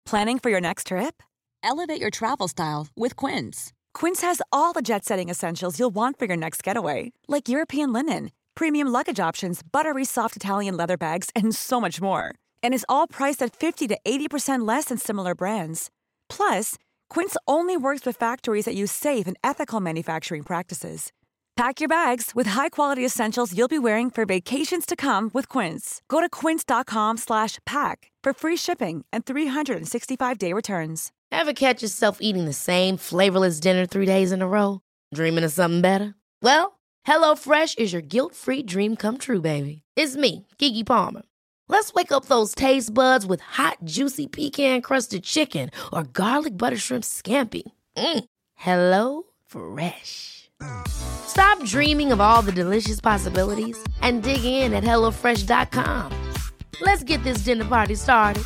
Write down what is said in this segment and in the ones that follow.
Planning for your next trip? Elevate your travel style with Quince. Quince has all the jet-setting essentials you'll want for your next getaway, like European linen, premium luggage options, buttery soft Italian leather bags, and so much more. And is all priced at 50 to 80% less than similar brands. Plus, Quince only works with factories that use safe and ethical manufacturing practices. Pack your bags with high-quality essentials you'll be wearing for vacations to come with Quince. Go to quince.com/pack for free shipping and 365-day returns. Ever catch yourself eating the same flavorless dinner 3 days in a row? Dreaming of something better? Well, HelloFresh is your guilt-free dream come true, baby. It's me, Keke Palmer. Let's wake up those taste buds with hot, juicy pecan-crusted chicken or garlic butter shrimp scampi. Hello Fresh. Stop dreaming of all the delicious possibilities and dig in at HelloFresh.com. Let's get this dinner party started.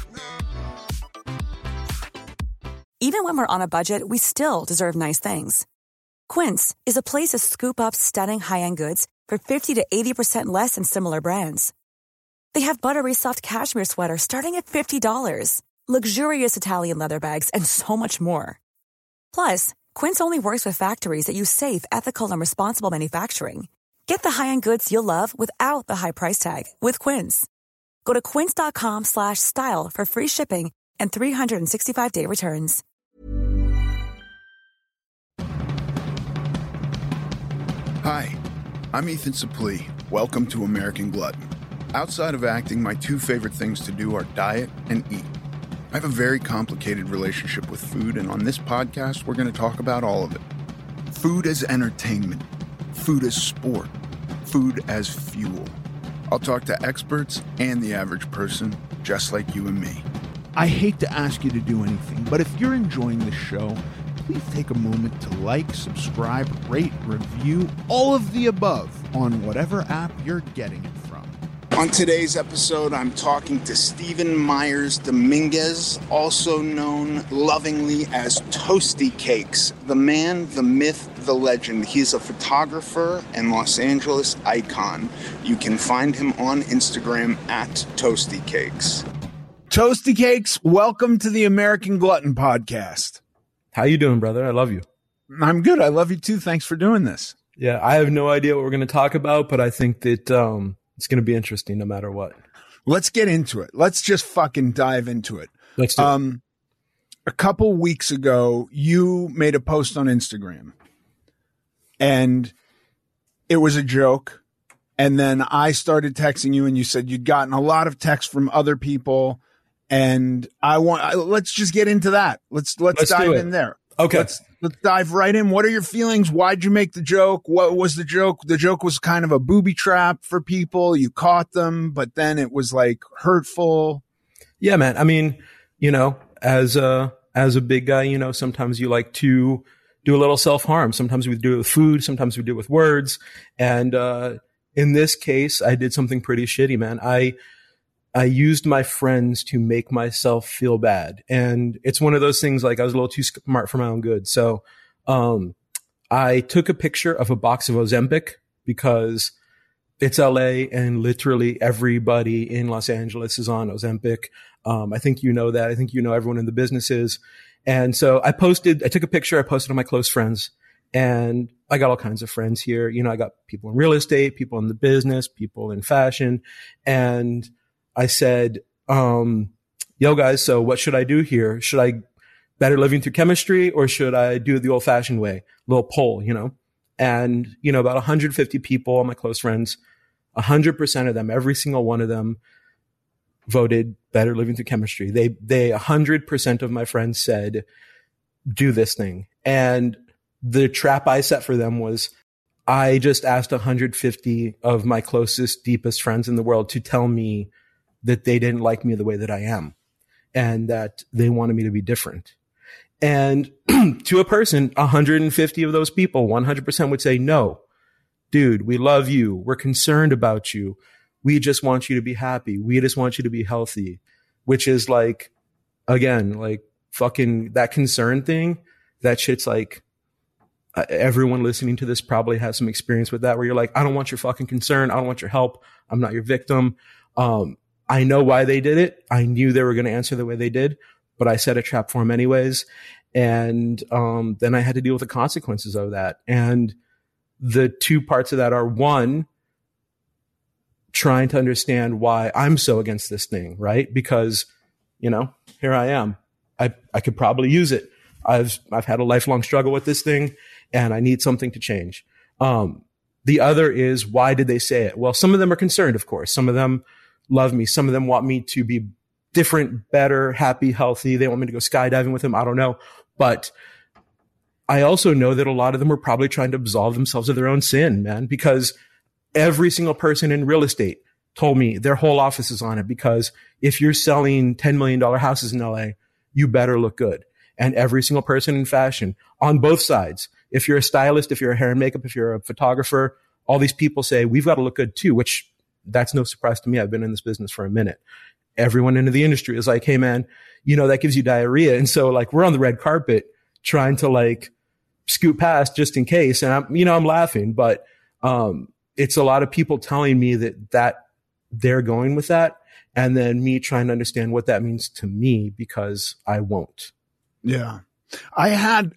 Even when we're on a budget, we still deserve nice things. Quince is a place to scoop up stunning high-end goods for 50 to 80% less than similar brands. They have buttery soft cashmere sweaters starting at $50, luxurious Italian leather bags, and so much more. Plus, Quince only works with factories that use safe, ethical, and responsible manufacturing. Get the high-end goods you'll love without the high price tag with Quince. Go to quince.com/style for free shipping and 365-day returns. Hi, I'm Ethan Suplee. Welcome to American Glutton. Outside of acting, my two favorite things to do are diet and eat. I have a very complicated relationship with food, and on this podcast, we're going to talk about all of it. Food as entertainment, food as sport, food as fuel. I'll talk to experts and the average person, just like you and me. I hate to ask you to do anything, but if you're enjoying this show, please take a moment to like, subscribe, rate, review, all of the above on whatever app you're getting it from. On today's episode, I'm talking to Stephen Myers Dominguez, also known lovingly as Toasty Cakes. The man, the myth, the legend. He's a photographer and Los Angeles icon. You can find him on Instagram at Toasty Cakes. Toasty Cakes, welcome to the American Glutton Podcast. How you doing, brother? I love you. I'm good. I love you too. Thanks for doing this. Yeah, I have no idea what we're going to talk about, but I think that it's going to be interesting no matter what. Let's get into it. Let's just fucking dive into it. Let's do it. A couple weeks ago, you made a post on Instagram, and it was a joke. And then I started texting you, and you said you'd gotten a lot of texts from other people. And let's just get into that. Let's dive in there. Okay. Let's dive right in. What are your feelings? Why'd you make the joke? What was the joke? The joke was kind of a booby trap for people. You caught them, but then it was like hurtful. Yeah, man. I mean, you know, as a big guy, you know, sometimes you like to do a little self-harm. Sometimes we do it with food. Sometimes we do it with words. And, in this case, I did something pretty shitty, man. I used my friends to make myself feel bad. And it's one of those things, like I was a little too smart for my own good. So, I took a picture of a box of Ozempic because it's LA and literally everybody in Los Angeles is on Ozempic. I think you know that. I think you know everyone in the business is. And so I took a picture, I posted on my close friends, and I got all kinds of friends here. You know, I got people in real estate, people in the business, people in fashion. And I said, yo guys, so what should I do here? Should I better living through chemistry or should I do it the old fashioned way? Little poll, you know? And, you know, about 150 people, all my close friends, 100% of them, every single one of them voted better living through chemistry. They 100% of my friends said, do this thing. And the trap I set for them was I just asked 150 of my closest, deepest friends in the world to tell me that they didn't like me the way that I am and that they wanted me to be different. And to a person, 150 of those people, 100% would say, no, dude, we love you. We're concerned about you. We just want you to be happy. We just want you to be healthy, which is like, again, like fucking that concern thing. That shit's like, everyone listening to this probably has some experience with that where you're like, I don't want your fucking concern. I don't want your help. I'm not your victim. I know why they did it. I knew they were going to answer the way they did, but I set a trap for him anyways. And then I had to deal with the consequences of that. And the two parts of that are, one, trying to understand why I'm so against this thing, right? Because, you know, here I am. I could probably use it. I've had a lifelong struggle with this thing, and I need something to change. The other is, why did they say it? Well, some of them are concerned, of course. Some of them love me. Some of them want me to be different, better, happy, healthy. They want me to go skydiving with them. I don't know. But I also know that a lot of them are probably trying to absolve themselves of their own sin, man, because every single person in real estate told me their whole office is on it, because if you're selling $10 million houses in LA, you better look good. And every single person in fashion on both sides, if you're a stylist, if you're a hair and makeup, if you're a photographer, all these people say, we've got to look good too, which that's no surprise to me. I've been in this business for a minute. Everyone in the industry is like, hey man, you know, that gives you diarrhea. And so like, we're on the red carpet trying to like scoot past just in case. And I'm laughing, but, it's a lot of people telling me that they're going with that. And then me trying to understand what that means to me, because I won't. Yeah. I had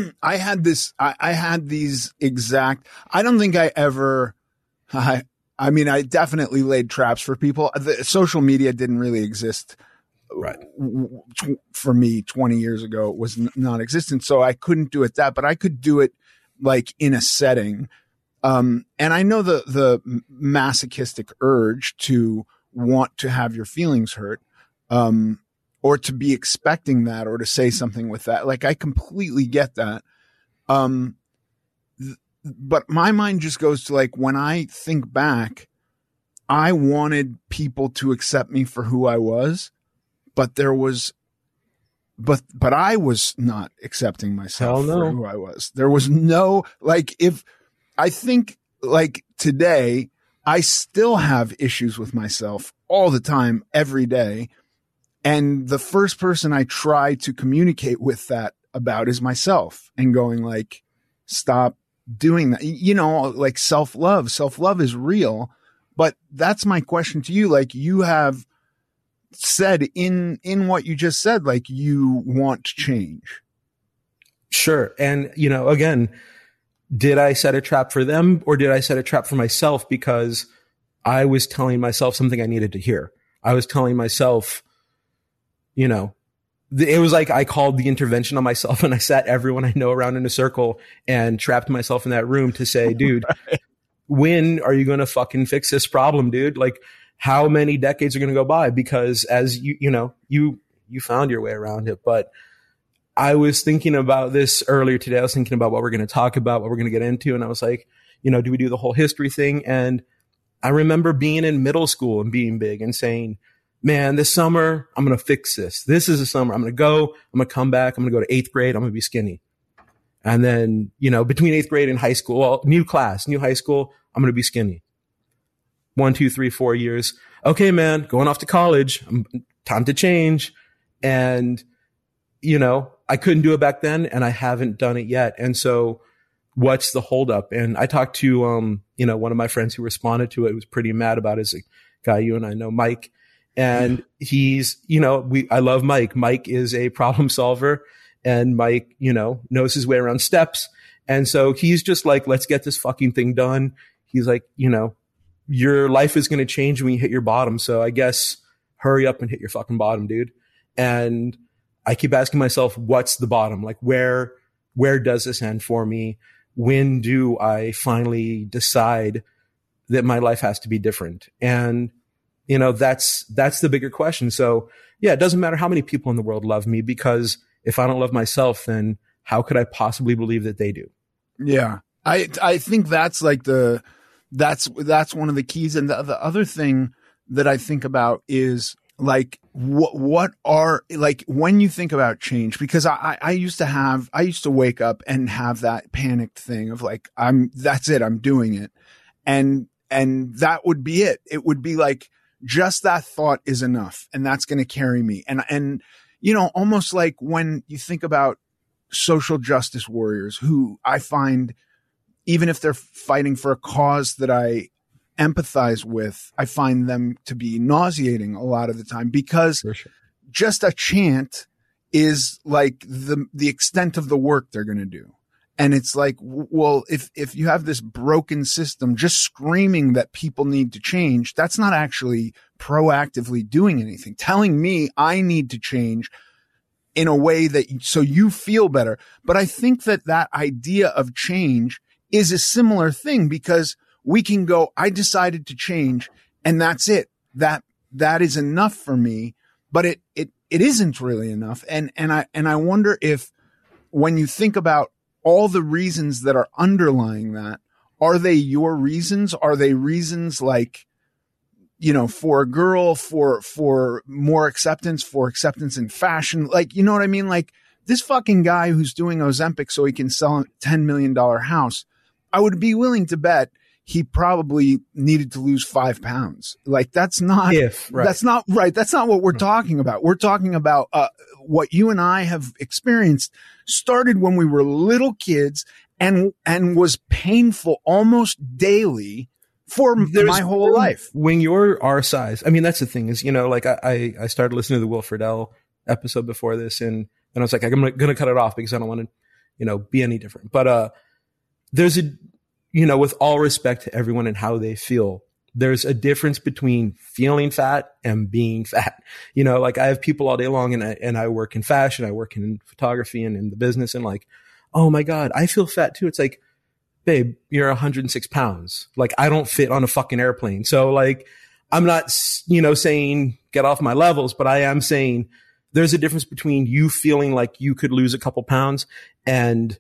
these exact, I don't think I ever, I definitely laid traps for people. Social media didn't really exist. Right. For me 20 years ago, it was non-existent. So I couldn't do it but I could do it like in a setting. And I know the masochistic urge to want to have your feelings hurt, or to be expecting that, or to say something with that. Like, I completely get that. But my mind just goes to, like, when I think back, I wanted people to accept me for who I was, but I was not accepting myself for who I was. There was no, like, I think, like, today, I still have issues with myself all the time, every day. And the first person I try to communicate with that about is myself, and going like, stop doing that. You know, like self-love is real. But that's my question to you. Like, you have said in what you just said, like, you want change. Sure. And, you know, again, did I set a trap for them, or did I set a trap for myself? Because I was telling myself something I needed to hear. I was telling myself, you know, it was like I called the intervention on myself, and I sat everyone I know around in a circle and trapped myself in that room to say, dude, right, when are you going to fucking fix this problem, dude? Like, how many decades are going to go by? Because as you found your way around it, but I was thinking about this earlier today. I was thinking about what we're going to talk about, what we're going to get into. And I was like, you know, do we do the whole history thing? And I remember being in middle school and being big and saying, man, this summer, I'm going to fix this. This is the summer. I'm going to come back. I'm going to go to 8th grade. I'm going to be skinny. And then, you know, between 8th grade and high school, well, new high school, I'm going to be skinny. 1, 2, 3, 4 years. Okay, man, going off to college. Time to change. And, you know, I couldn't do it back then, and I haven't done it yet. And so what's the holdup? And I talked to, one of my friends who responded to it, was pretty mad about it, is a guy you and I know, Mike. And he's, I love Mike. Mike is a problem solver, and Mike, knows his way around steps. And so he's just like, let's get this fucking thing done. He's like, your life is going to change when you hit your bottom. So I guess hurry up and hit your fucking bottom, dude. And I keep asking myself, what's the bottom? Like, where does this end for me? When do I finally decide that my life has to be different? And, that's the bigger question. So yeah, it doesn't matter how many people in the world love me, because if I don't love myself, then how could I possibly believe that they do? Yeah. I think that's like that's one of the keys. And the other thing that I think about is, like, what are, like, when you think about change, because I used to wake up and have that panicked thing of like, that's it, I'm doing it. And that would be it. It would be like, just that thought is enough, and that's going to carry me. And, almost like when you think about social justice warriors, who I find, even if they're fighting for a cause that I empathize with, I find them to be nauseating a lot of the time, because just a chant is like the extent of the work they're going to do. And it's like, well, if you have this broken system just screaming that people need to change, that's not actually proactively doing anything. Telling me I need to change in a way that so you feel better. But I think that idea of change is a similar thing, because we can go, I decided to change and that's it. That is enough for me, but it isn't really enough. And I wonder if when you think about all the reasons that are underlying that, are they your reasons? Are they reasons like, you know, for a girl, for more acceptance, for acceptance in fashion? Like, you know what I mean? Like this fucking guy who's doing Ozempic so he can sell a $10 million house, I would be willing to bet he probably needed to lose 5 pounds. Like that's not, that's not right. That's not what we're talking about. We're talking about, what you and I have experienced started when we were little kids and was painful almost daily for my whole life. When you're our size, I mean, that's the thing is, you know, like I started listening to the Will Friedle episode before this and I was like, I'm going to cut it off because I don't want to, you know, be any different. But, there's a, you know, with all respect to everyone and how they feel, there's a difference between feeling fat and being fat. You know, like I have people all day long and I work in fashion, I work in photography and in the business and like, oh my God, I feel fat too. It's like, babe, you're 106 pounds. Like I don't fit on a fucking airplane. So like, I'm not, you know, saying get off my levels, but I am saying there's a difference between you feeling like you could lose a couple pounds and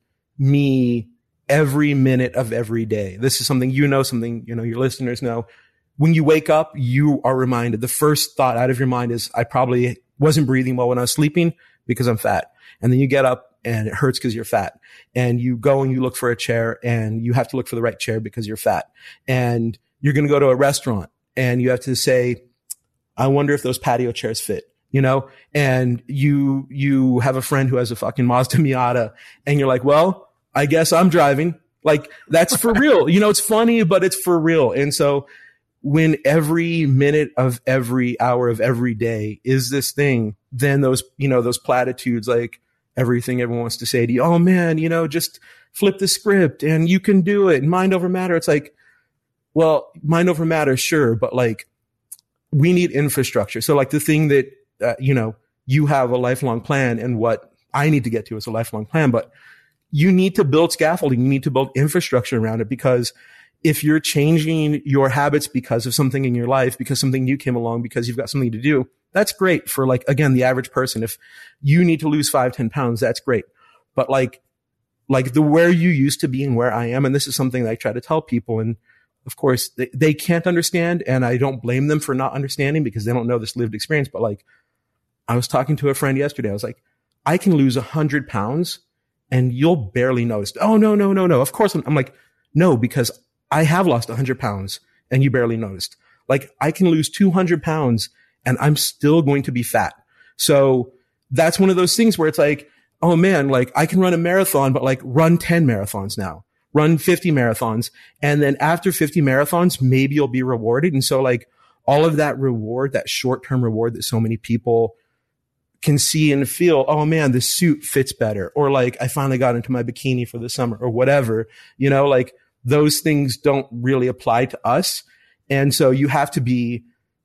me every minute of every day. This is something, you know, your listeners know. When you wake up, you are reminded, the first thought out of your mind is, I probably wasn't breathing well when I was sleeping because I'm fat. And then you get up and it hurts because you're fat. And you go and you look for a chair and you have to look for the right chair because you're fat. And you're going to go to a restaurant and you have to say, I wonder if those patio chairs fit, you know? And you have a friend who has a fucking Mazda Miata and you're like, well, I guess I'm driving. Like that's for real. You know, it's funny, but it's for real. And so when every minute of every hour of every day is this thing, then those, you know, those platitudes, like everything everyone wants to say to you, oh man, you know, just flip the script and you can do it. Mind over matter. It's like, well, mind over matter, sure. But like we need infrastructure. So like the thing that, you know, you have a lifelong plan and what I need to get to is a lifelong plan, but you need to build scaffolding. You need to build infrastructure around it, because if you're changing your habits because of something in your life, because something new came along, because you've got something to do, that's great for like, again, the average person. If you need to lose 5-10 pounds, that's great. But like the where you used to be and where I am, and this is something that I try to tell people. And of course they can't understand, and I don't blame them for not understanding because they don't know this lived experience. But like I was talking to a friend yesterday. I was like, I can lose 100 pounds and you'll barely notice. Oh, no. Of course. I'm like, no, because I have lost 100 pounds and you barely noticed. Like I can lose 200 pounds and I'm still going to be fat. So that's one of those things where it's like, oh man, like I can run a marathon, but like run 10 marathons now, run 50 marathons. And then after 50 marathons, maybe you'll be rewarded. And so like all of that reward, that short-term reward that so many people can see and feel, oh man, the suit fits better. Or like I finally got into my bikini for the summer or whatever, you know, like those things don't really apply to us. And so you have to be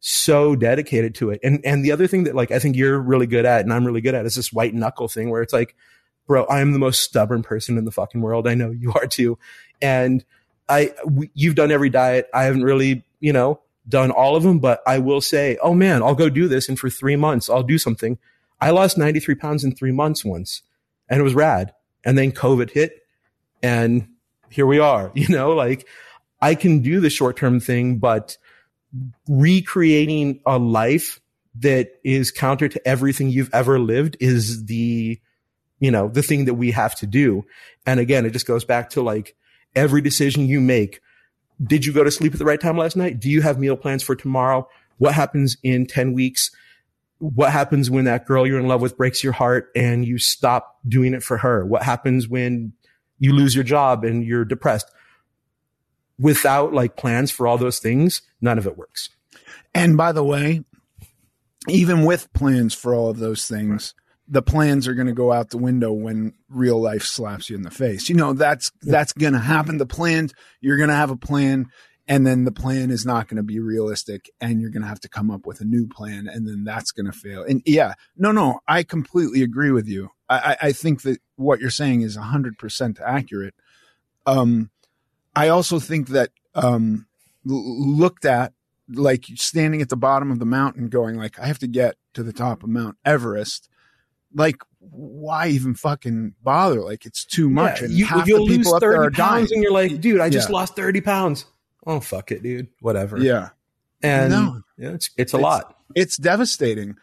so dedicated to it. And the other thing that like, I think you're really good at and I'm really good at is this white knuckle thing where it's like, bro, I am the most stubborn person in the fucking world. I know you are too. And you've done every diet. I haven't really, you know, done all of them, but I will say, oh man, I'll go do this. And for 3 months, I'll do something. I lost 93 pounds in 3 months once and it was rad. And then COVID hit and here we are, you know, like I can do the short-term thing, but recreating a life that is counter to everything you've ever lived is the thing that we have to do. And again, it just goes back to like every decision you make. Did you go to sleep at the right time last night? Do you have meal plans for tomorrow? What happens in 10 weeks? What happens when that girl you're in love with breaks your heart and you stop doing it for her? What happens when you lose your job and you're depressed? Without like plans for all those things, none of it works. And by the way, even with plans for all of those things, the plans are going to go out the window when real life slaps you in the face. You know, that's going to happen. You're going to have a plan, and then the plan is not going to be realistic, and you're going to have to come up with a new plan, and then that's going to fail. And no, I completely agree with you. I think that what you're saying is 100% accurate. I also think that, looked at like standing at the bottom of the mountain going like, I have to get to the top of Mount Everest. Like, why even fucking bother? Like, it's too much. And half the people up there are dying. And you're like, dude, I just lost 30 pounds. Oh, fuck it, dude. Whatever. Yeah. And it's a lot. It's devastating.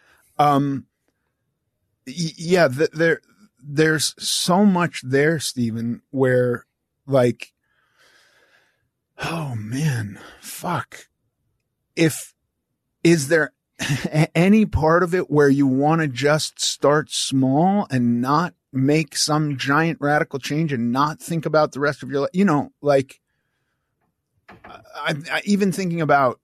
There's so much there, Stephen, where like, oh man, fuck. Is there any part of it where you want to just start small and not make some giant radical change and not think about the rest of your life? You know, like I even thinking about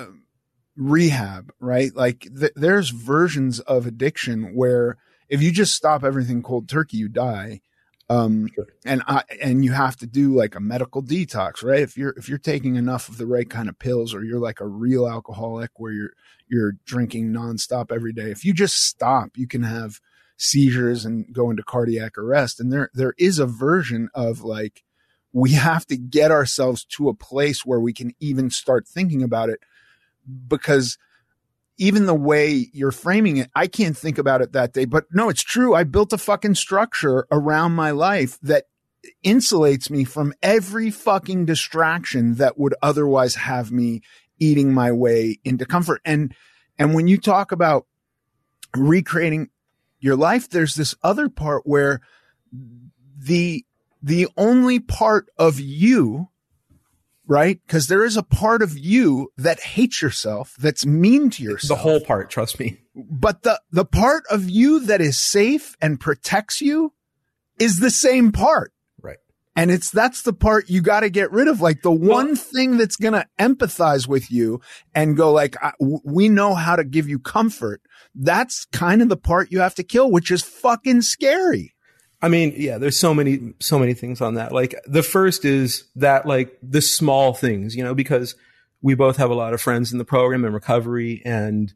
rehab, right? Like there's versions of addiction where if you just stop everything cold turkey, you die. Sure. And you have to do like a medical detox, right? If you're taking enough of the right kind of pills, or you're like a real alcoholic where you're drinking nonstop every day, if you just stop, you can have seizures and go into cardiac arrest. And there is a version of like, we have to get ourselves to a place where we can even start thinking about it, because even the way you're framing it, I can't think about it that day, but no, it's true. I built a fucking structure around my life that insulates me from every fucking distraction that would otherwise have me eating my way into comfort. And when you talk about recreating your life, there's this other part where the only part of you, right? Because there is a part of you that hates yourself, that's mean to yourself. The whole part, trust me. But the part of you that is safe and protects you is the same part. Right. And that's the part you got to get rid of. Like the one thing that's going to empathize with you and go like, we know how to give you comfort. That's kind of the part you have to kill, which is fucking scary. I mean, yeah, there's so many things on that. Like the first is that like the small things, you know, because we both have a lot of friends in the program and recovery, and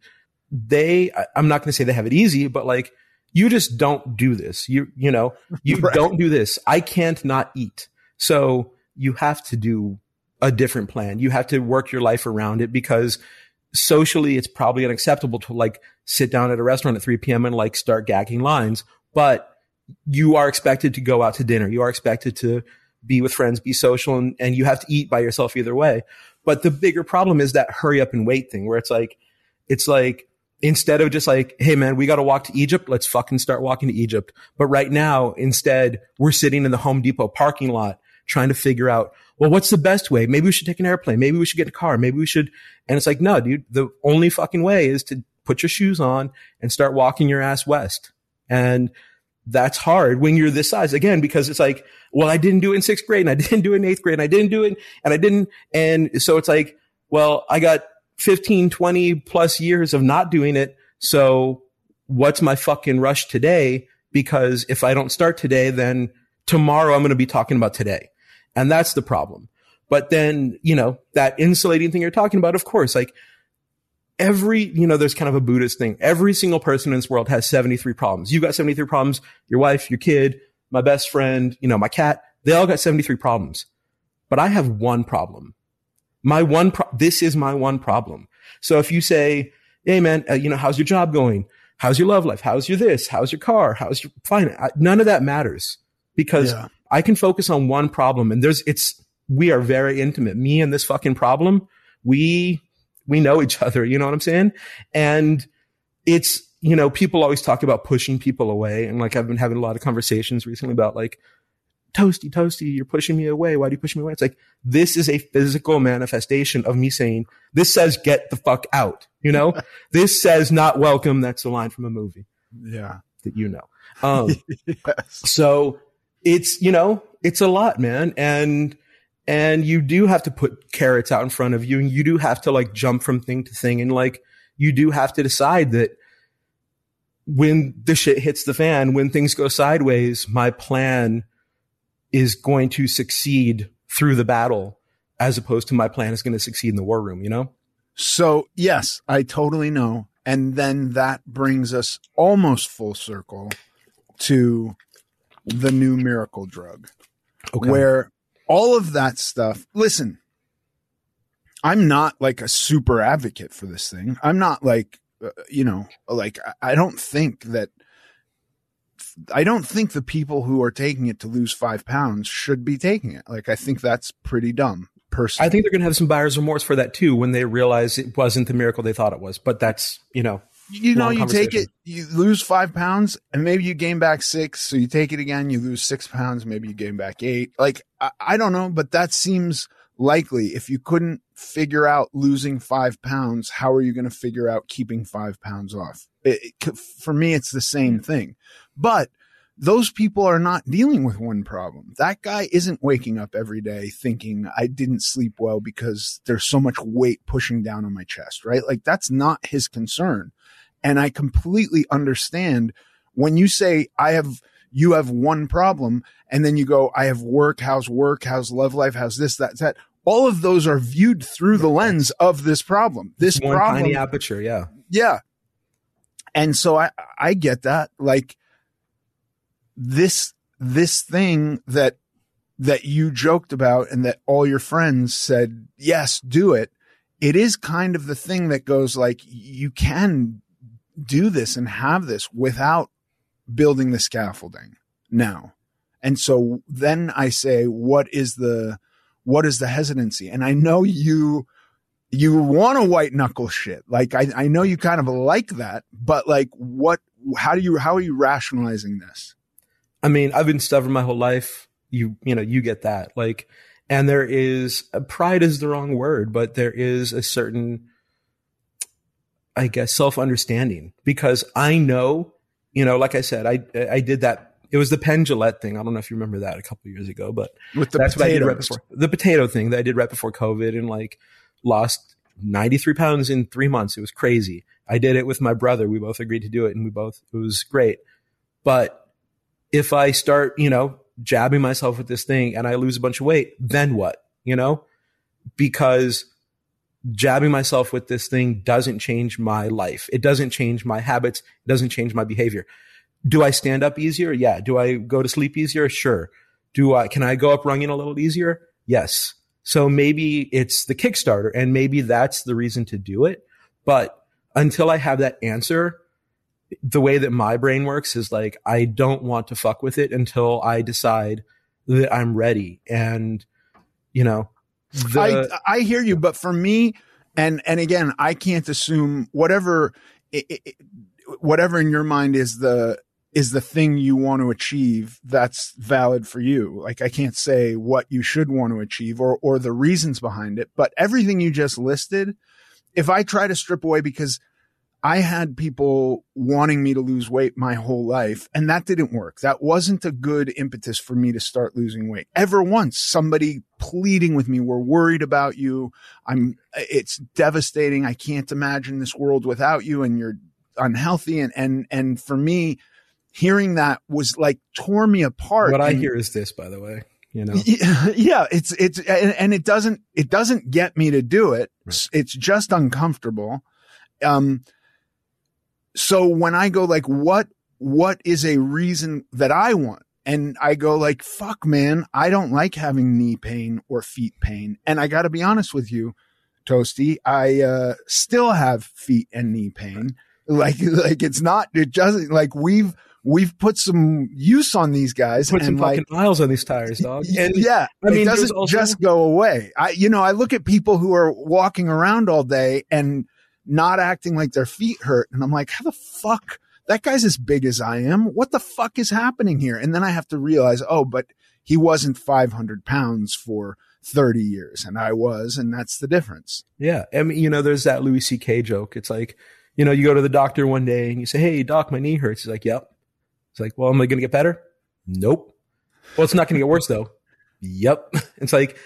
I'm not going to say they have it easy, but like you just don't do this. You know, you right. Don't do this. I can't not eat. So you have to do a different plan. You have to work your life around it, because socially it's probably unacceptable to like sit down at a restaurant at 3 p.m. and like start gagging lines, but you are expected to go out to dinner. You are expected to be with friends, be social, and you have to eat by yourself either way. But the bigger problem is that hurry up and wait thing, where it's like instead of just like, hey man, we got to walk to Egypt, let's fucking start walking to Egypt. But right now, instead, we're sitting in the Home Depot parking lot trying to figure out, well, what's the best way? Maybe we should take an airplane. Maybe we should get in a car. Maybe we should. And it's like, no, dude, the only fucking way is to put your shoes on and start walking your ass west. And that's hard when you're this size, again, because it's like, well, I didn't do it in 6th grade and I didn't do it in 8th grade and I didn't do it and I didn't. And so it's like, well, I got 15, 20 plus years of not doing it. So what's my fucking rush today? Because if I don't start today, then tomorrow I'm going to be talking about today. And that's the problem. But then, you know, that insulating thing you're talking about, of course, like there's kind of a Buddhist thing. Every single person in this world has 73 problems. You've got 73 problems. Your wife, your kid, my best friend, you know, my cat, they all got 73 problems. But I have one problem. This is my one problem. So if you say, hey man, you know, how's your job going? How's your love life? How's your this? How's your car? How's your finance? None of that matters, because I can focus on one problem, and we are very intimate. Me and this fucking problem, we know each other, you know what I'm saying? And it's, you know, people always talk about pushing people away. And like, I've been having a lot of conversations recently about like, Toasty, you're pushing me away. Why do you push me away? It's like, this is a physical manifestation of me saying, this says get the fuck out. You know, this says not welcome. That's a line from a movie. Yeah. That you know. Yes. So it's, you know, it's a lot, man. And you do have to put carrots out in front of you, and you do have to like jump from thing to thing. And like, you do have to decide that when the shit hits the fan, when things go sideways, my plan is going to succeed through the battle as opposed to my plan is going to succeed in the war room, you know? So yes, I totally know. And then that brings us almost full circle to the new miracle drug, where all of that stuff, listen, I'm not like a super advocate for this thing. I'm not like, I don't think the people who are taking it to lose 5 pounds should be taking it. Like, I think that's pretty dumb. Personally, I think they're going to have some buyer's remorse for that too when they realize it wasn't the miracle they thought it was. But that's, you take it, you lose 5 pounds, and maybe you gain back 6. So you take it again, you lose 6 pounds, maybe you gain back 8. Like, I don't know, but that seems likely. If you couldn't figure out losing 5 pounds, how are you going to figure out keeping 5 pounds off? For me, it's the same thing. But those people are not dealing with one problem. That guy isn't waking up every day thinking, I didn't sleep well because there's so much weight pushing down on my chest, right? Like, that's not his concern. And I completely understand when you say you have one problem, and then you go, I have work, how's love life, how's this, that. All of those are viewed through the lens of this problem. This one problem, tiny aperture. Yeah. Yeah. And so I get that. Like, this thing that you joked about and that all your friends said, yes, do it. It is kind of the thing that goes like, you can do this and have this without building the scaffolding now. And so then I say, what is the hesitancy? And I know you want to white knuckle shit. Like, I know you kind of like that, but like, how are you rationalizing this? I mean, I've been stubborn my whole life. You get that. Like, and there is pride is the wrong word, but there is a certain, I guess, self-understanding, because I know, like I said, I did that. It was the Penn Jillette thing. I don't know if you remember that a couple of years ago, but that's what I did right before the potato thing that I did right before COVID, and like lost 93 pounds in 3 months. It was crazy. I did it with my brother. We both agreed to do it, and it was great. But if I start, jabbing myself with this thing and I lose a bunch of weight, then what? Because jabbing myself with this thing doesn't change my life. It doesn't change my habits. It doesn't change my behavior. Do I stand up easier? Yeah. Do I go to sleep easier? Sure. Can I go up running a little easier? Yes. So maybe it's the Kickstarter, and maybe that's the reason to do it. But until I have that answer, the way that my brain works is like, I don't want to fuck with it until I decide that I'm ready. And, I hear you, but for me, and again, I can't assume whatever in your mind is the thing you want to achieve, that's valid for you. Like, I can't say what you should want to achieve or the reasons behind it, but everything you just listed, if I try to strip away, because I had people wanting me to lose weight my whole life, and that didn't work. That wasn't a good impetus for me to start losing weight. Ever once, somebody pleading with me, we're worried about you. It's devastating. I can't imagine this world without you, and you're unhealthy. And for me, hearing that was like tore me apart. What I hear is this, by the way, Yeah, and it doesn't get me to do it. Right. It's just uncomfortable. So when I go like, what is a reason that I want? And I go like, fuck, man, I don't like having knee pain or feet pain. And I got to be honest with you, Toasty, I still have feet and knee pain. Like it's not, it doesn't, like we've put some use on these guys. Put some fucking miles on these tires, dog. And yeah, I mean, it doesn't just go away. I look at people who are walking around all day and not acting like their feet hurt. And I'm like, how the fuck? That guy's as big as I am. What the fuck is happening here? And then I have to realize, but he wasn't 500 pounds for 30 years and I was, and that's the difference. Yeah. I mean, there's that Louis C.K. joke. It's like, you go to the doctor one day and you say, hey, doc, my knee hurts. He's like, yep. It's like, well, am I going to get better? Nope. Well, it's not going to get worse though. Yep. It's like,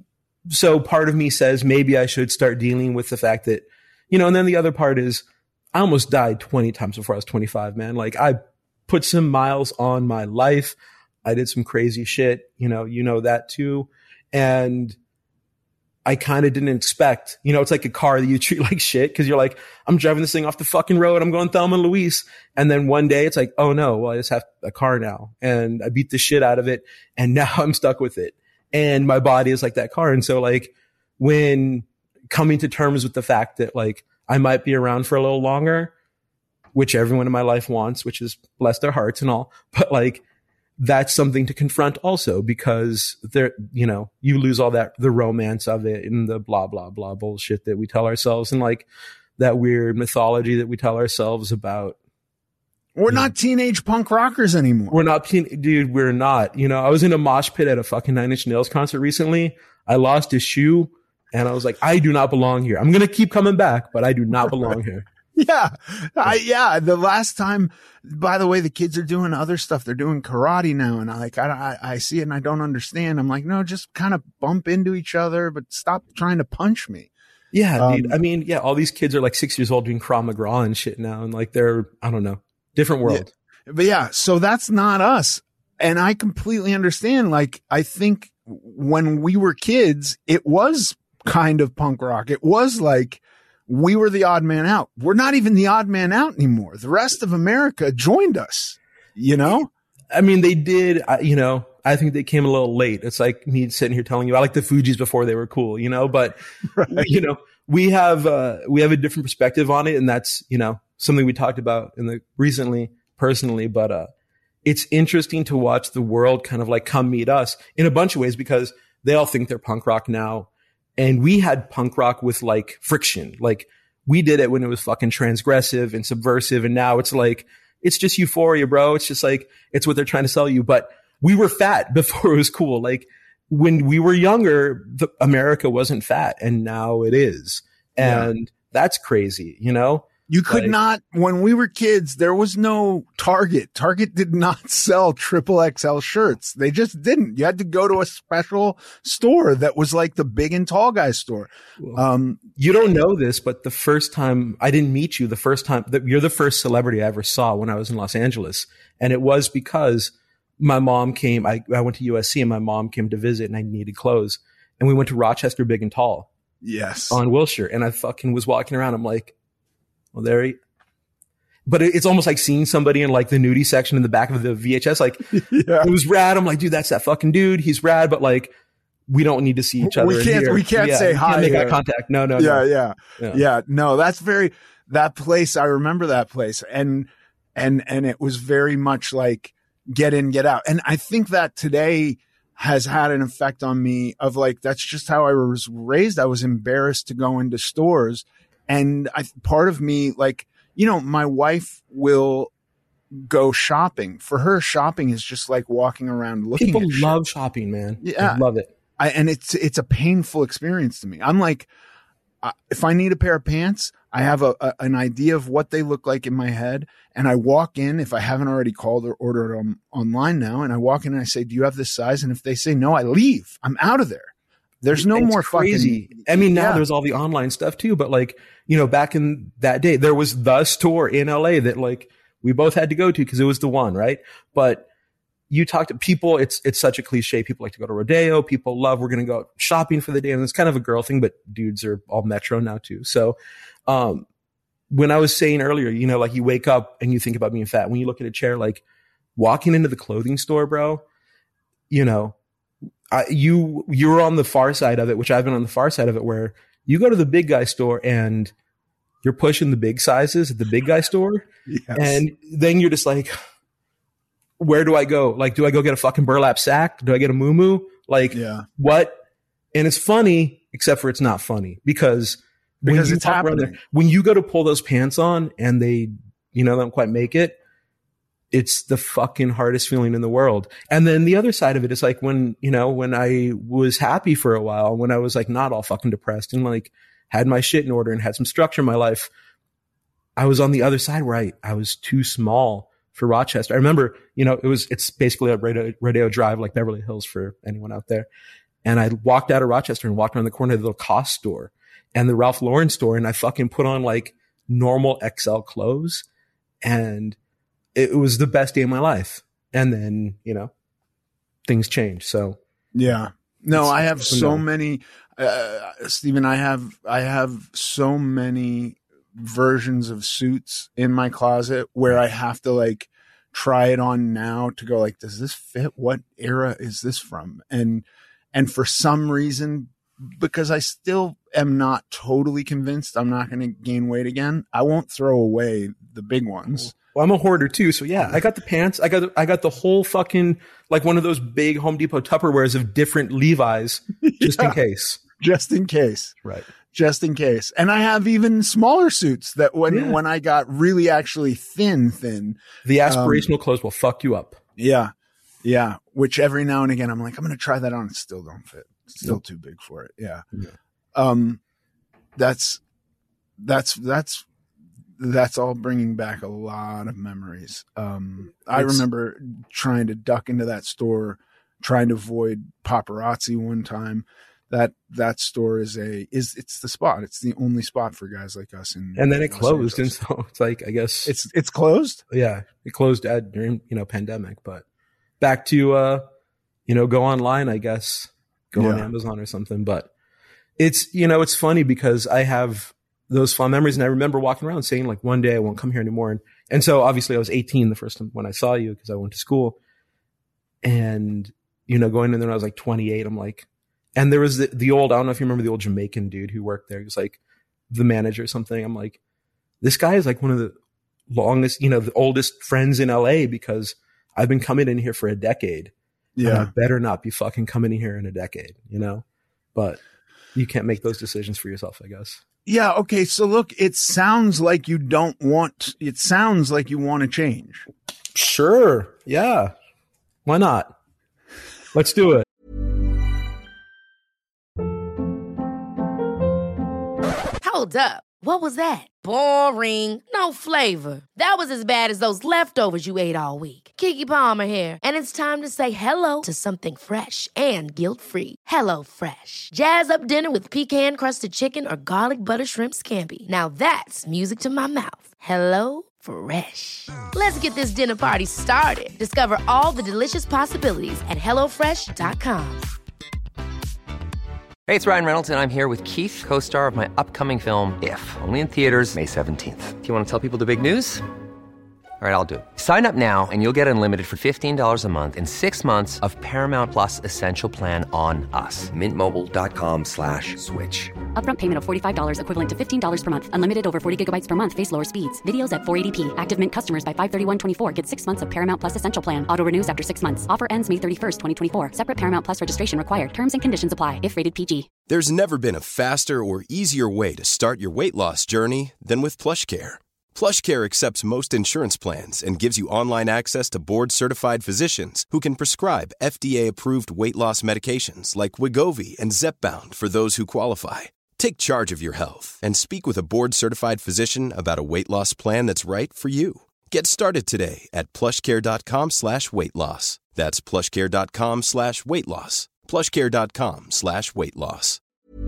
so part of me says maybe I should start dealing with the fact that, and then the other part is I almost died 20 times before I was 25, man. Like I put some miles on my life. I did some crazy shit, you know that too. And I kind of didn't expect, it's like a car that you treat like shit because you're like, I'm driving this thing off the fucking road. I'm going Thelma and Louise. And then one day it's like, oh no, well, I just have a car now. And I beat the shit out of it. And now I'm stuck with it. And my body is like that car. And so like when coming to terms with the fact that like I might be around for a little longer, which everyone in my life wants, which is bless their hearts and all, but like, that's something to confront also because there, you lose all that, the romance of it and the blah, blah, blah bullshit that we tell ourselves and like that weird mythology that we tell ourselves about. We're not teenage punk rockers anymore. We're not, dude, we're not. I was in a mosh pit at a fucking Nine Inch Nails concert recently. I lost a shoe and I was like, I do not belong here. I'm going to keep coming back, but I do not belong here. Yeah. The last time, by the way, the kids are doing other stuff. They're doing karate now. And I see it and I don't understand. I'm like, no, just kind of bump into each other, but stop trying to punch me. Yeah, dude. I mean, yeah, all these kids are like 6 years old doing Krav Maga and shit now. And like, they're, I don't know, different world. Yeah. But yeah, so that's not us. And I completely understand. Like, I think when we were kids, it was kind of punk rock. It was like, we were the odd man out. We're not even the odd man out anymore. The rest of America joined us, I mean, they did, I think they came a little late. It's like me sitting here telling you, I like the Fugees before they were cool, but, right. We have a different perspective on it. And that's, something we talked about recently personally, but, it's interesting to watch the world kind of like come meet us in a bunch of ways because they all think they're punk rock now. And we had punk rock with like friction. Like we did it when it was fucking transgressive and subversive. And now it's like, it's just euphoria, bro. It's just like, it's what they're trying to sell you. But we were fat before it was cool. Like when we were younger, America wasn't fat and now it is. And that's crazy, You could not, when we were kids, there was no Target. Target did not sell XXL shirts. They just didn't. You had to go to a special store that was like the big and tall guy store. You don't know this, but the first time I didn't meet you, you're the first celebrity I ever saw when I was in Los Angeles. And it was because my mom came, I went to USC and my mom came to visit and I needed clothes. And we went to Rochester Big and Tall. Yes. On Wilshire. And I fucking was walking around. I'm like, well, but it's almost like seeing somebody in like the nudie section in the back of the VHS. Like it was rad. I'm like, dude, that's that fucking dude. He's rad. But like, we don't need to see each other. We can't say hi. Can't make eye contact. No. Yeah. No, that place. I remember that place. And it was very much like get in, get out. And I think that today has had an effect on me of like, that's just how I was raised. I was embarrassed to go into stores. And part of me, like, my wife will go shopping. For her, shopping is just like walking around looking at People love shopping, man. Yeah. I love it. And it's a painful experience to me. I'm like, if I need a pair of pants, I have an idea of what they look like in my head. And I walk in, if I haven't already called or ordered them online now, and I walk in and I say, do you have this size? And if they say no, I leave. I'm out of there. There's no more crazy. I mean, now there's all the online stuff too, but like, back in that day, there was the store in LA that like we both had to go to because it was the one, right? But you talk to people, it's such a cliche. People like to go to Rodeo. People love, we're going to go shopping for the day. And it's kind of a girl thing, but dudes are all Metro now too. So, when I was saying earlier, like you wake up and you think about being fat, when you look at a chair, like walking into the clothing store, bro, you're on the far side of it, which I've been on the far side of it, where you go to the big guy store and you're pushing the big sizes at the big guy store. Yes. And then you're just like, where do I go? Like, do I go get a fucking burlap sack? Do I get a muumuu? Like, what? And it's funny, except for it's not funny because it's happening. When you go to pull those pants on and they, don't quite make it, it's the fucking hardest feeling in the world. And then the other side of it is like when I was happy for a while, when I was like not all fucking depressed and like had my shit in order and had some structure in my life, I was on the other side where I was too small for Rochester. I remember, it's basically a Rodeo Drive, like Beverly Hills for anyone out there. And I walked out of Rochester and walked around the corner of the little Cost store and the Ralph Lauren store. And I fucking put on like normal XL clothes. And it was the best day of my life. And then, you know, things changed. So yeah, no, I have so many, Stephen, I have so many versions of suits in my closet where I have to like try it on now to go like, does this fit? What era is this from? And for some reason, because I still am not totally convinced I'm not going to gain weight again, I won't throw away the big ones. Well, I'm a hoarder too. So yeah, I got the pants. I got the whole fucking, like one of those big Home Depot Tupperwares of different Levi's just in case. Just in case. Right. Just in case. And I have even smaller suits that when I got really actually thin. The aspirational clothes will fuck you up. Yeah. Yeah. Which every now and again, I'm like, I'm going to try that on. It still don't fit. It's still too big for it. Yeah. That's all bringing back a lot of memories. I remember trying to duck into that store, trying to avoid paparazzi one time. That store is it's the spot. It's the only spot for guys like us. And then it closed. And so it's like, I guess it's closed. Yeah. It closed during, you know, pandemic, but back to, you know, go online, I guess, go on Amazon or something. But it's, you know, it's funny because I have those fond memories. And I remember walking around saying like, one day I won't come here anymore. And so obviously I was 18 the first time when I saw you because I went to school, and, you know, going in there when I was like 28, I'm like, and there was the old, I don't know if you remember the old Jamaican dude who worked there. He was like the manager or something. I'm like, this guy is like one of the longest, you know, the oldest friends in LA because I've been coming in here for a decade. Yeah. And I better not be fucking coming in here in a decade, you know, but you can't make those decisions for yourself, I guess. Yeah. Okay. So look, it sounds like you want to change. Sure. Yeah. Why not? Let's do it. Hold up. What was that? Boring. No flavor. That was as bad as those leftovers you ate all week. Keke Palmer here, and it's time to say hello to something fresh and guilt-free. Hello Fresh. Jazz up dinner with pecan-crusted chicken or garlic butter shrimp scampi. Now that's music to my mouth. Hello Fresh. Let's get this dinner party started. Discover all the delicious possibilities at hellofresh.com. Hey, it's Ryan Reynolds, and I'm here with Keith, co-star of my upcoming film, If, only in theaters May 17th. Do you want to tell people the big news? All right, I'll do it. Sign up now and you'll get unlimited for $15 a month and 6 months of Paramount Plus Essential Plan on us. MintMobile.com/switch. Upfront payment of $45 equivalent to $15 per month. Unlimited over 40 gigabytes per month. Face lower speeds. Videos at 480p. Active Mint customers by 531.24 get 6 months of Paramount Plus Essential Plan. Auto renews after 6 months. Offer ends May 31st, 2024. Separate Paramount Plus registration required. Terms and conditions apply if rated PG. There's never been a faster or easier way to start your weight loss journey than with PlushCare. PlushCare accepts most insurance plans and gives you online access to board-certified physicians who can prescribe FDA-approved weight loss medications like Wegovy and Zepbound for those who qualify. Take charge of your health and speak with a board-certified physician about a weight loss plan that's right for you. Get started today at plushcare.com/weight-loss. That's plushcare.com/weight-loss. plushcare.com/weight-loss.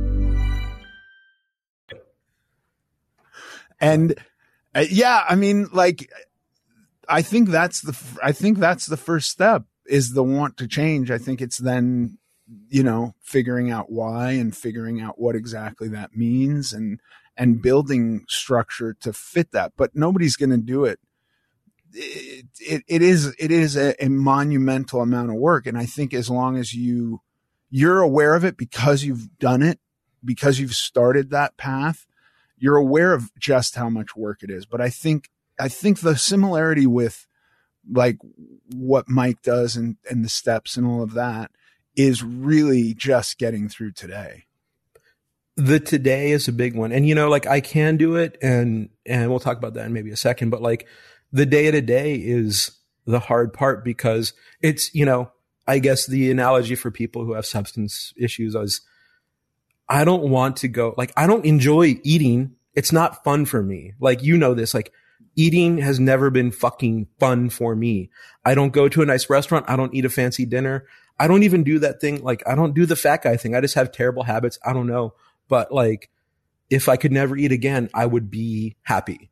And yeah, I mean, like, I think that's the first step, is the want to change. I think it's then, you know, figuring out why and figuring out what exactly that means and building structure to fit that. But nobody's going to do it. It is a monumental amount of work. And I think as long as you're aware of it because you've done it, because you've started that path, you're aware of just how much work it is. But I think the similarity with like what Mike does and the steps and all of that is really just getting through today. The today is a big one. And, you know, like I can do it and we'll talk about that in maybe a second, but like the day to day is the hard part because it's, you know, I guess the analogy for people who have substance issues is I don't want to go, like, I don't enjoy eating. It's not fun for me. Like, you know this, like eating has never been fucking fun for me. I don't go to a nice restaurant. I don't eat a fancy dinner. I don't even do that thing. Like, I don't do the fat guy thing. I just have terrible habits. I don't know. But like, if I could never eat again, I would be happy.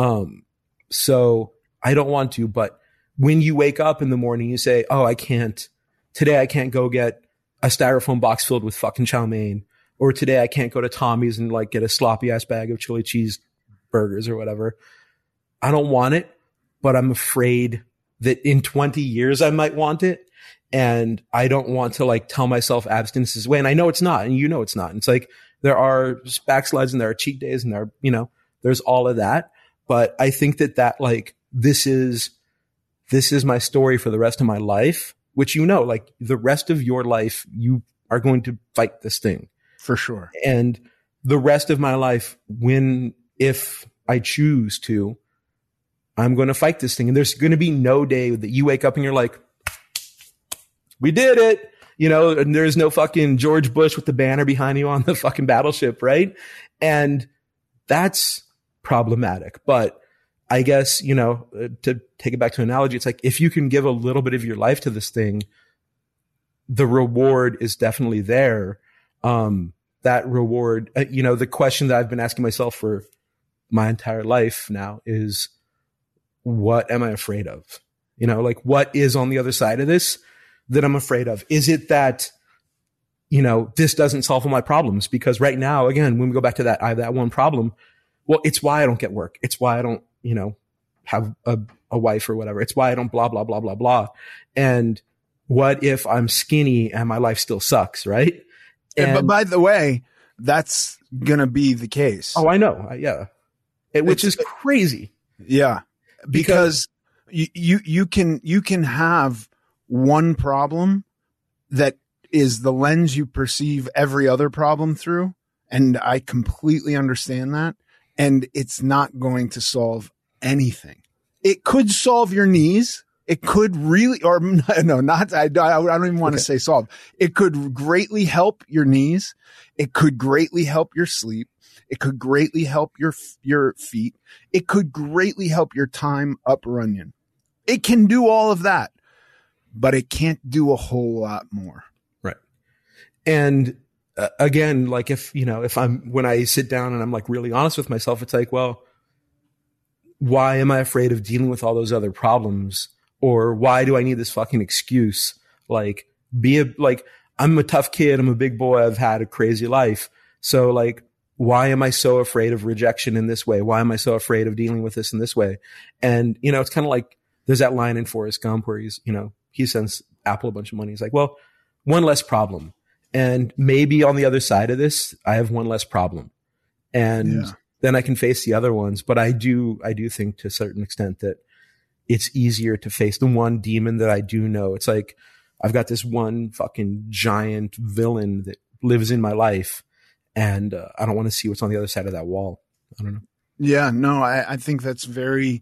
So I don't want to, but when you wake up in the morning, you say, oh, today I can't go get a styrofoam box filled with fucking chow mein, or today I can't go to Tommy's and like get a sloppy ass bag of chili cheese burgers or whatever. I don't want it, but I'm afraid that in 20 years I might want it. And I don't want to like tell myself abstinence is the way. And I know it's not, and you know it's not. And it's like, there are backslides and there are cheat days and there are, you know, there's all of that. But I think that like, this is my story for the rest of my life, which, you know, like the rest of your life, you are going to fight this thing. For sure. And the rest of my life, if I choose to, I'm going to fight this thing. And there's going to be no day that you wake up and you're like, we did it. You know, and there's no fucking George Bush with the banner behind you on the fucking battleship, right? And that's problematic. But I guess, you know, to take it back to an analogy, it's like if you can give a little bit of your life to this thing, the reward is definitely there. That reward, you know, the question that I've been asking myself for my entire life now is, what am I afraid of? You know, like what is on the other side of this that I'm afraid of? Is it that, you know, this doesn't solve all my problems? Because right now, again, when we go back to that, I have that one problem. Well, it's why I don't get work. It's why I don't, you know, have a wife or whatever. It's why I don't blah, blah, blah, blah, blah. And what if I'm skinny and my life still sucks, right? But by the way, that's going to be the case. Oh, I know. Yeah. Which is crazy. Yeah. Because you can have one problem that is the lens you perceive every other problem through. And I completely understand that. And it's not going to solve anything. It could solve your knees. It could really, or no, not, I don't even want to say solve. It could greatly help your knees. It could greatly help your sleep. It could greatly help your feet. It could greatly help your time up running. It can do all of that, but it can't do a whole lot more. Right. And again, like when I sit down and I'm like really honest with myself, it's like, well, why am I afraid of dealing with all those other problems? Or why do I need this fucking excuse? Like, I'm a tough kid. I'm a big boy. I've had a crazy life. So like, why am I so afraid of rejection in this way? Why am I so afraid of dealing with this in this way? And, you know, it's kind of like there's that line in Forrest Gump where he sends Apple a bunch of money. He's like, well, one less problem. And maybe on the other side of this, I have one less problem. And then I can face the other ones. But I do think to a certain extent that it's easier to face the one demon that I do know. It's like, I've got this one fucking giant villain that lives in my life. And I don't want to see what's on the other side of that wall. I don't know. Yeah, no, I think that's a very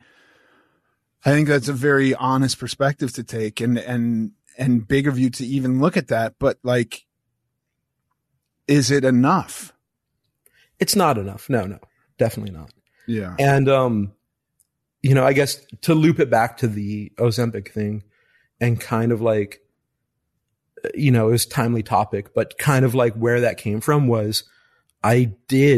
honest perspective to take and big of you to even look at that. But like, is it enough? It's not enough. No, definitely not. Yeah. And, you know, I guess to loop it back to the Ozempic thing and kind of like, you know, it was a timely topic, but kind of like where that came from was I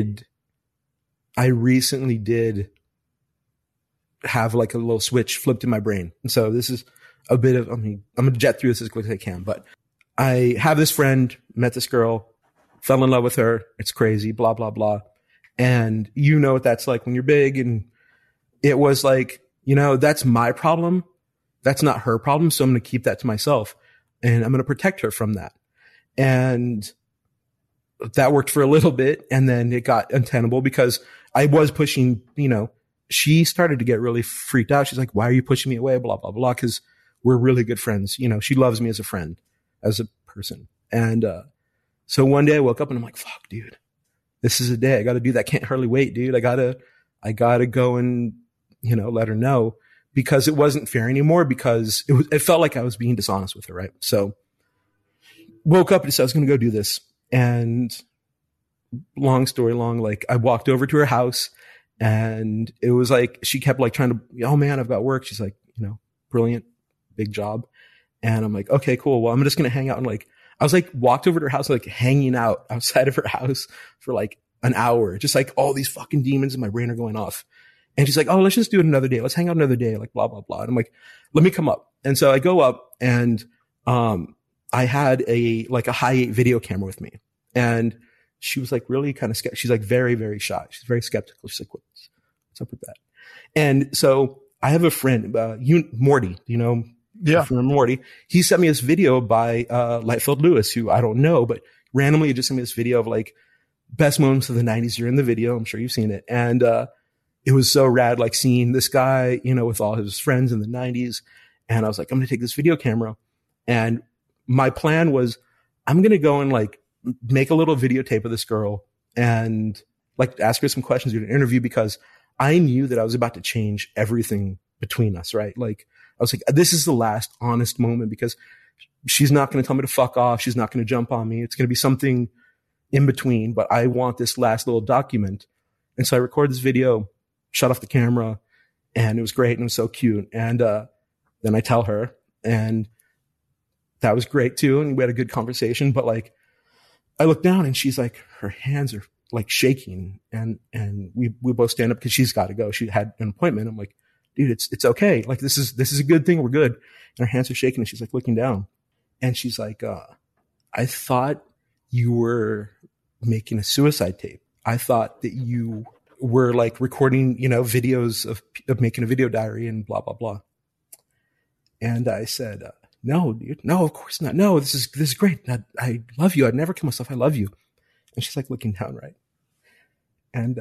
recently did have like a little switch flipped in my brain. And so this is a bit of, I'm going to jet through this as quick as I can, but I have this friend, met this girl, fell in love with her. It's crazy, blah, blah, blah. And you know what that's like when you're big. And it was like, you know, that's my problem. That's not her problem. So I'm going to keep that to myself and I'm going to protect her from that. And that worked for a little bit. And then it got untenable because I was pushing, you know, she started to get really freaked out. She's like, why are you pushing me away? Blah, blah, blah. Cause we're really good friends. You know, she loves me as a friend, as a person. And, so one day I woke up and I'm like, fuck, dude, this is a day. I got to do that. Can't hardly wait, dude. I gotta go and, you know, let her know because it wasn't fair anymore because it felt like I was being dishonest with her. Right. So woke up and said I was going to go do this. And long story long, like I walked over to her house and it was like, she kept like trying to, oh man, I've got work. She's like, you know, brilliant, big job. And I'm like, okay, cool. Well, I'm just going to hang out and like, I was like walked over to her house, like hanging out outside of her house for like an hour, just like all these fucking demons in my brain are going off. And she's like, oh, let's just do it another day. Let's hang out another day, like blah, blah, blah. And I'm like, let me come up. And so I go up and, I had a Hi8 video camera with me, and she was like really kind of scared. She's like very, very shy. She's very skeptical. She's like, what's up with that? And so I have a friend, Morty, you know, from Morty. He sent me this video by, Lightfield Lewis, who I don't know, but randomly just sent me this video of like best moments of the 90s. You're in the video. I'm sure you've seen it. And, it was so rad, like seeing this guy, you know, with all his friends in the 90s. And I was like, I'm going to take this video camera. And my plan was, I'm going to go and like make a little videotape of this girl and like ask her some questions, do an interview, because I knew that I was about to change everything between us, right? Like I was like, this is the last honest moment, because she's not going to tell me to fuck off. She's not going to jump on me. It's going to be something in between, but I want this last little document. And so I recorded this video, shut off the camera, and it was great. And it was so cute. And, then I tell her, and that was great too. And we had a good conversation, but like, I look down and she's like, her hands are like shaking, and we both stand up because she's got to go. She had an appointment. I'm like, dude, it's okay. Like, this is a good thing. We're good. And her hands are shaking, and she's like looking down, and she's like, I thought you were making a suicide tape. I thought that you were like recording, you know, videos of making a video diary and blah, blah, blah. And I said, no, dude, no, of course not. No, this is great. I love you. I'd never kill myself. I love you. And she's like looking down, right? And,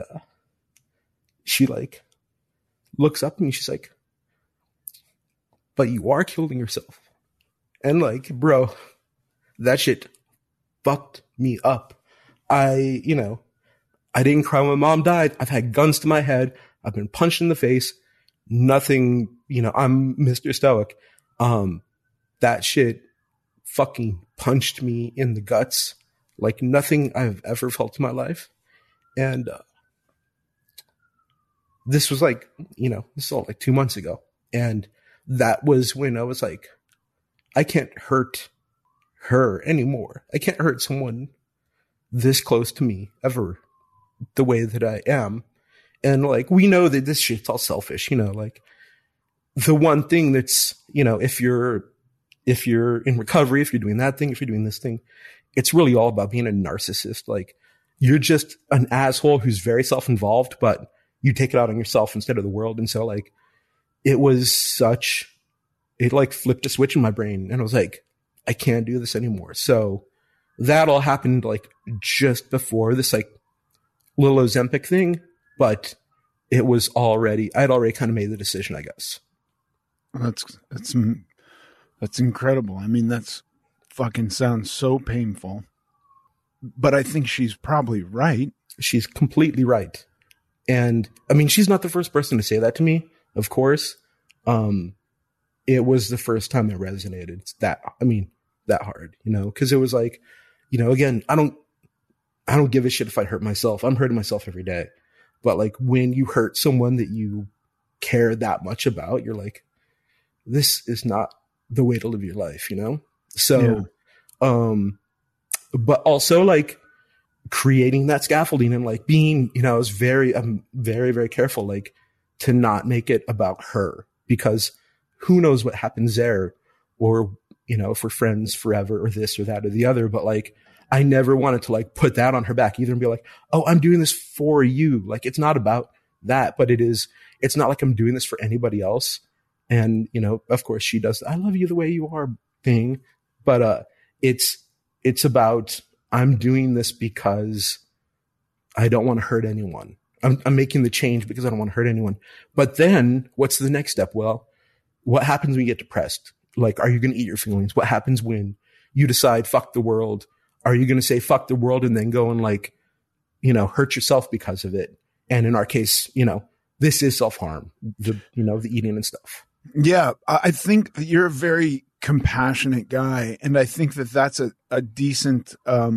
she like looks up at me. She's like, but you are killing yourself. And like, bro, that shit fucked me up. I didn't cry when my mom died. I've had guns to my head. I've been punched in the face. Nothing, I'm Mr. Stoic. That shit fucking punched me in the guts like nothing I've ever felt in my life. And, this was like, this is all like 2 months ago. And that was when I was like, I can't hurt her anymore. I can't hurt someone this close to me ever the way that I am. And like, we know that this shit's all selfish, like the one thing that's, if you're in recovery, if you're doing that thing, if you're doing this thing, it's really all about being a narcissist. Like, you're just an asshole who's very self-involved, but you take it out on yourself instead of the world. And so like, it like flipped a switch in my brain, and I was like, I can't do this anymore. So that all happened like just before this like little Ozempic thing, but it was I'd already kind of made the decision, I guess. That's incredible. I mean, that's fucking sounds so painful, but I think she's probably right. She's completely right. And I mean, she's not the first person to say that to me, of course. It was the first time it resonated. It's that hard, cause it was like, again, I don't give a shit if I hurt myself. I'm hurting myself every day. But like, when you hurt someone that you care that much about, you're like, this is not the way to live your life, So, yeah. But also like creating that scaffolding and like being, I'm very, very careful, like to not make it about her, because who knows what happens there, or, if we're friends forever or this or that or the other. But like, I never wanted to like put that on her back either and be like, oh, I'm doing this for you. Like, it's not about that, but it's not like I'm doing this for anybody else. And, of course she does, I love you the way you are thing, but, it's about, I'm doing this because I don't want to hurt anyone. I'm making the change because I don't want to hurt anyone. But then what's the next step? Well, what happens when you get depressed? Like, are you going to eat your feelings? What happens when you decide, fuck the world? Are you going to say fuck the world and then go and like, hurt yourself because of it? And in our case, this is self-harm, the eating and stuff. Yeah. I think you're a very compassionate guy. And I think that that's a decent,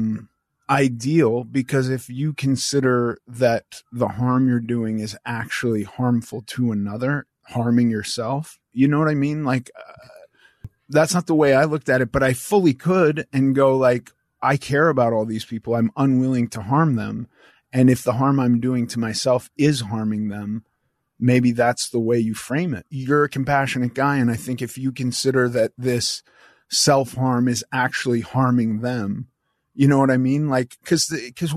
ideal, because if you consider that the harm you're doing is actually harmful to another, harming yourself, you know what I mean? Like, that's not the way I looked at it, but I fully could and go like, I care about all these people. I'm unwilling to harm them. And if the harm I'm doing to myself is harming them, maybe that's the way you frame it. You're a compassionate guy. And I think if you consider that this self-harm is actually harming them, you know what I mean? Like, cause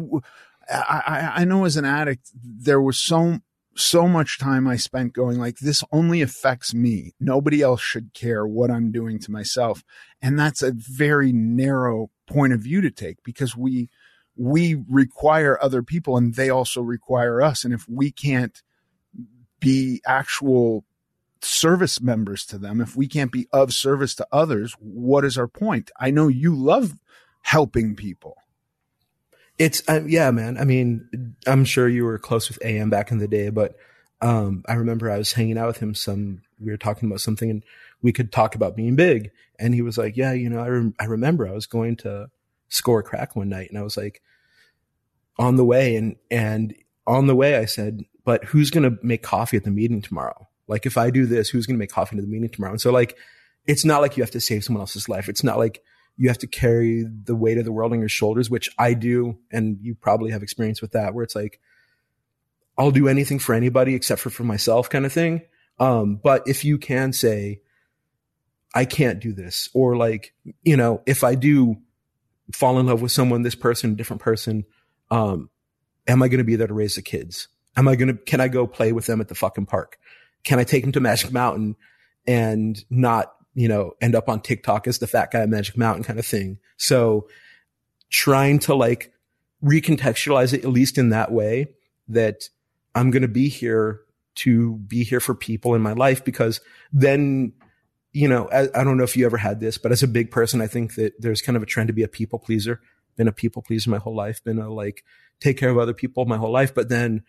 I know as an addict, there was so much time I spent going like, this only affects me. Nobody else should care what I'm doing to myself. And that's a very narrow point of view to take, because we require other people and they also require us. And if we can't be actual service members to them, if we can't be of service to others, what is our point? I know you love helping people. It's yeah, man. I mean, I'm sure you were close with AM back in the day, but I remember I was hanging out with him. We were talking about something, and we could talk about being big. And he was like, "Yeah, you know, I remember I was going to score crack one night, and I was like, on the way, and on the way, I said, but who's gonna make coffee at the meeting tomorrow? Like, if I do this, who's gonna make coffee at the meeting tomorrow?" And so, like, it's not like you have to save someone else's life. It's not like you have to carry the weight of the world on your shoulders, which I do. And you probably have experience with that, where it's like, I'll do anything for anybody except for myself kind of thing. But if you can say, I can't do this, or like, you know, if I do fall in love with someone, this person, different person, am I going to be there to raise the kids? Can I go play with them at the fucking park? Can I take them to Magic Mountain and not, you know, end up on TikTok as the fat guy at Magic Mountain kind of thing? So trying to like recontextualize it, at least in that way, that I'm going to be here for people in my life, because then, you know, I don't know if you ever had this, but as a big person, I think that there's kind of a trend to be a people pleaser. Been a people pleaser my whole life, been a like take care of other people my whole life. But then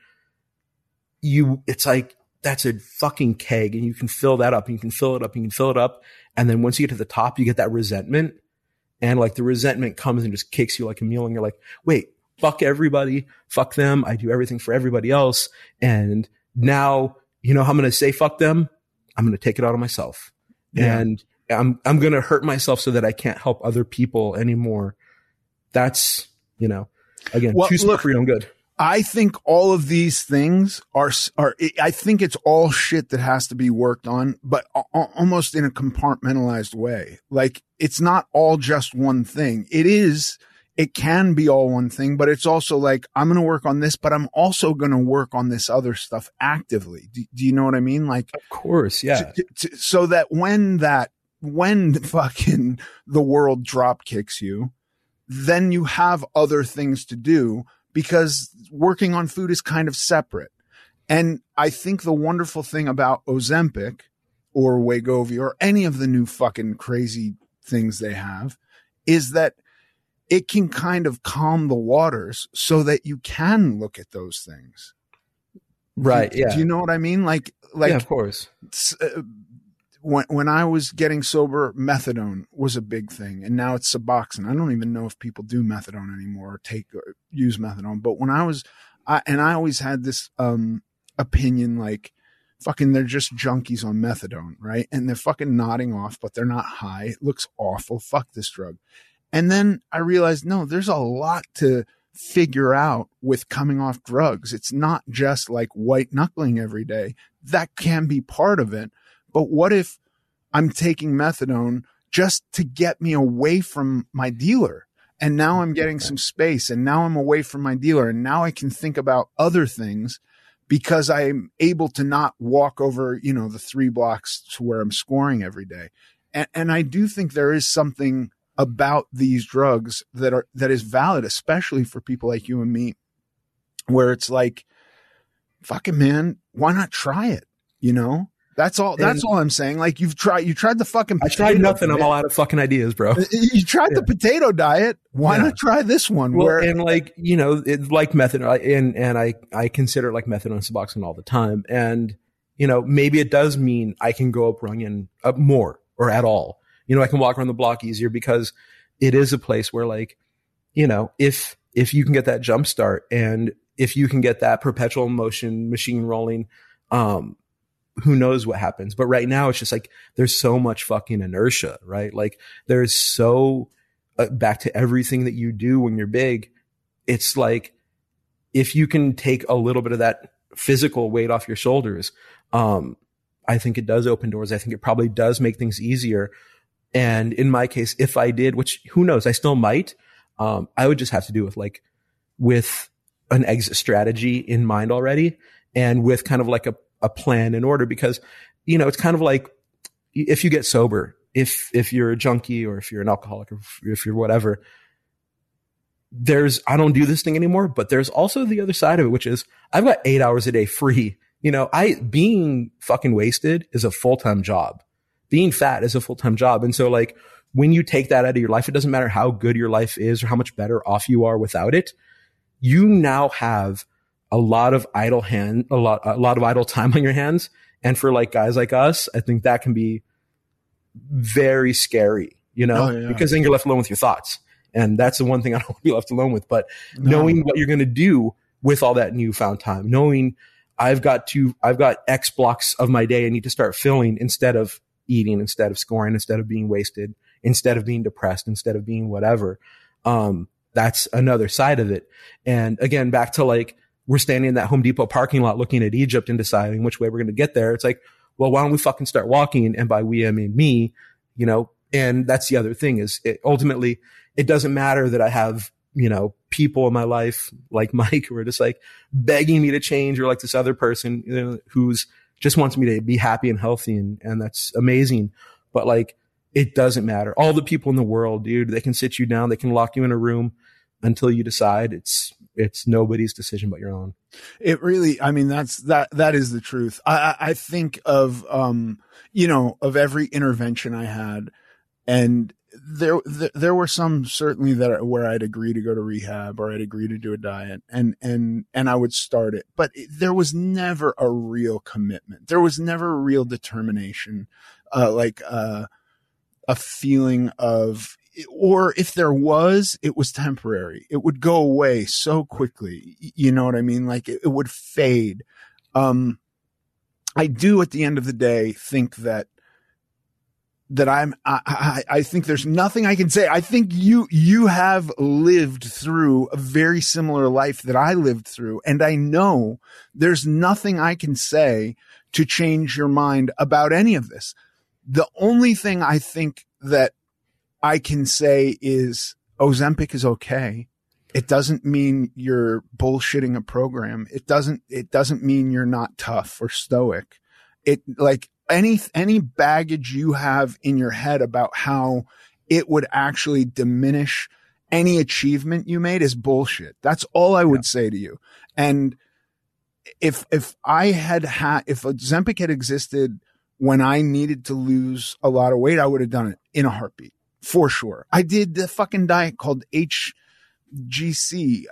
it's like, that's a fucking keg, and you can fill that up and you can fill it up and you can fill it up. And then once you get to the top, you get that resentment, and like the resentment comes and just kicks you like a mule, and you're like, wait, fuck everybody. Fuck them. I do everything for everybody else. And now, you know how I'm going to say fuck them? I'm going to take it out on myself. Yeah. And I'm going to hurt myself so that I can't help other people anymore. That's, you know, again, too smart for your own good. I think all of these things are, I think it's all shit that has to be worked on, but almost in a compartmentalized way. Like, it's not all just one thing. It can be all one thing, but it's also like, I'm going to work on this, but I'm also going to work on this other stuff actively. Do you know what I mean? Like, of course. Yeah. So that when fucking the world drop kicks you, then you have other things to do, because working on food is kind of separate. And I think the wonderful thing about Ozempic or Wegovy or any of the new fucking crazy things they have is that it can kind of calm the waters so that you can look at those things. Right. Yeah. Do you know what I mean? Like, yeah, of course. When I was getting sober, methadone was a big thing, and now it's Suboxone. I don't even know if people do methadone anymore or use methadone. But when I always had this opinion, like, fucking, they're just junkies on methadone, right? And they're fucking nodding off, but they're not high. It looks awful. Fuck this drug. And then I realized, no, there's a lot to figure out with coming off drugs. It's not just like white knuckling every day. That can be part of it. But what if I'm taking methadone just to get me away from my dealer? And now I'm getting some space, and now I'm away from my dealer, and now I can think about other things because I'm able to not walk over, you know, the 3 blocks to where I'm scoring every day. And I do think there is something about these drugs that is valid, especially for people like you and me, where it's like, fucking man, why not try it? You know? That's all I'm saying. Like, you tried the fucking potato. I tried nothing. Diet. I'm all out of fucking ideas, bro. You tried the potato diet. Why not try this one? Well, and like, you know, it's like methadone, and I consider like methadone and Suboxone all the time. And, you know, maybe it does mean I can go up Runyon up more or at all. You know, I can walk around the block easier, because it is a place where, like, you know, if you can get that jump start, and if you can get that perpetual motion machine rolling, who knows what happens. But right now it's just like, there's so much fucking inertia, right? Like, there's so back to everything that you do when you're big. It's like, if you can take a little bit of that physical weight off your shoulders, I think it does open doors. I think it probably does make things easier. And in my case, if I did, which who knows, I still might, I would just have to do with an exit strategy in mind already, and with kind of like a plan in order, because, it's kind of like if you get sober, if you're a junkie or if you're an alcoholic or if you're whatever, I don't do this thing anymore, but there's also the other side of it, which is I've got 8 hours a day free. Being fucking wasted is a full-time job. Being fat is a full-time job. And so like when you take that out of your life, it doesn't matter how good your life is or how much better off you are without it. You now have a lot of idle time on your hands. And for like guys like us, I think that can be very scary, because then you're left alone with your thoughts. And that's the one thing I don't want to be left alone with. But knowing what you're going to do with all that newfound time, knowing I've got X blocks of my day I need to start filling, instead of eating, instead of scoring, instead of being wasted, instead of being depressed, instead of being whatever. That's another side of it. And again, back to like, we're standing in that Home Depot parking lot looking at Egypt and deciding which way we're going to get there. It's like, well, why don't we fucking start walking? And by we, I mean me, and that's the other thing is ultimately it doesn't matter that I have, people in my life like Mike who are just like begging me to change, or like this other person, who's just wants me to be happy and healthy. And that's amazing. But like, it doesn't matter. All the people in the world, dude, they can sit you down. They can lock you in a room until you decide. It's nobody's decision but your own. It really, that is the truth. I think of, of every intervention I had, and there were some certainly where I'd agree to go to rehab or I'd agree to do a diet and I would start it, but there was never a real commitment. There was never a real determination, a feeling of, or if there was, it was temporary. It would go away so quickly. You know what I mean? Like it would fade. I do at the end of the day think that I think there's nothing I can say. I think you have lived through a very similar life that I lived through. And I know there's nothing I can say to change your mind about any of this. The only thing I think that I can say is Ozempic is okay. It doesn't mean you're bullshitting a program. It doesn't mean you're not tough or stoic. It like any baggage you have in your head about how it would actually diminish any achievement you made is bullshit. That's all I would say to you. And if Ozempic had existed when I needed to lose a lot of weight, I would have done it in a heartbeat for sure. I did the fucking diet called HGC,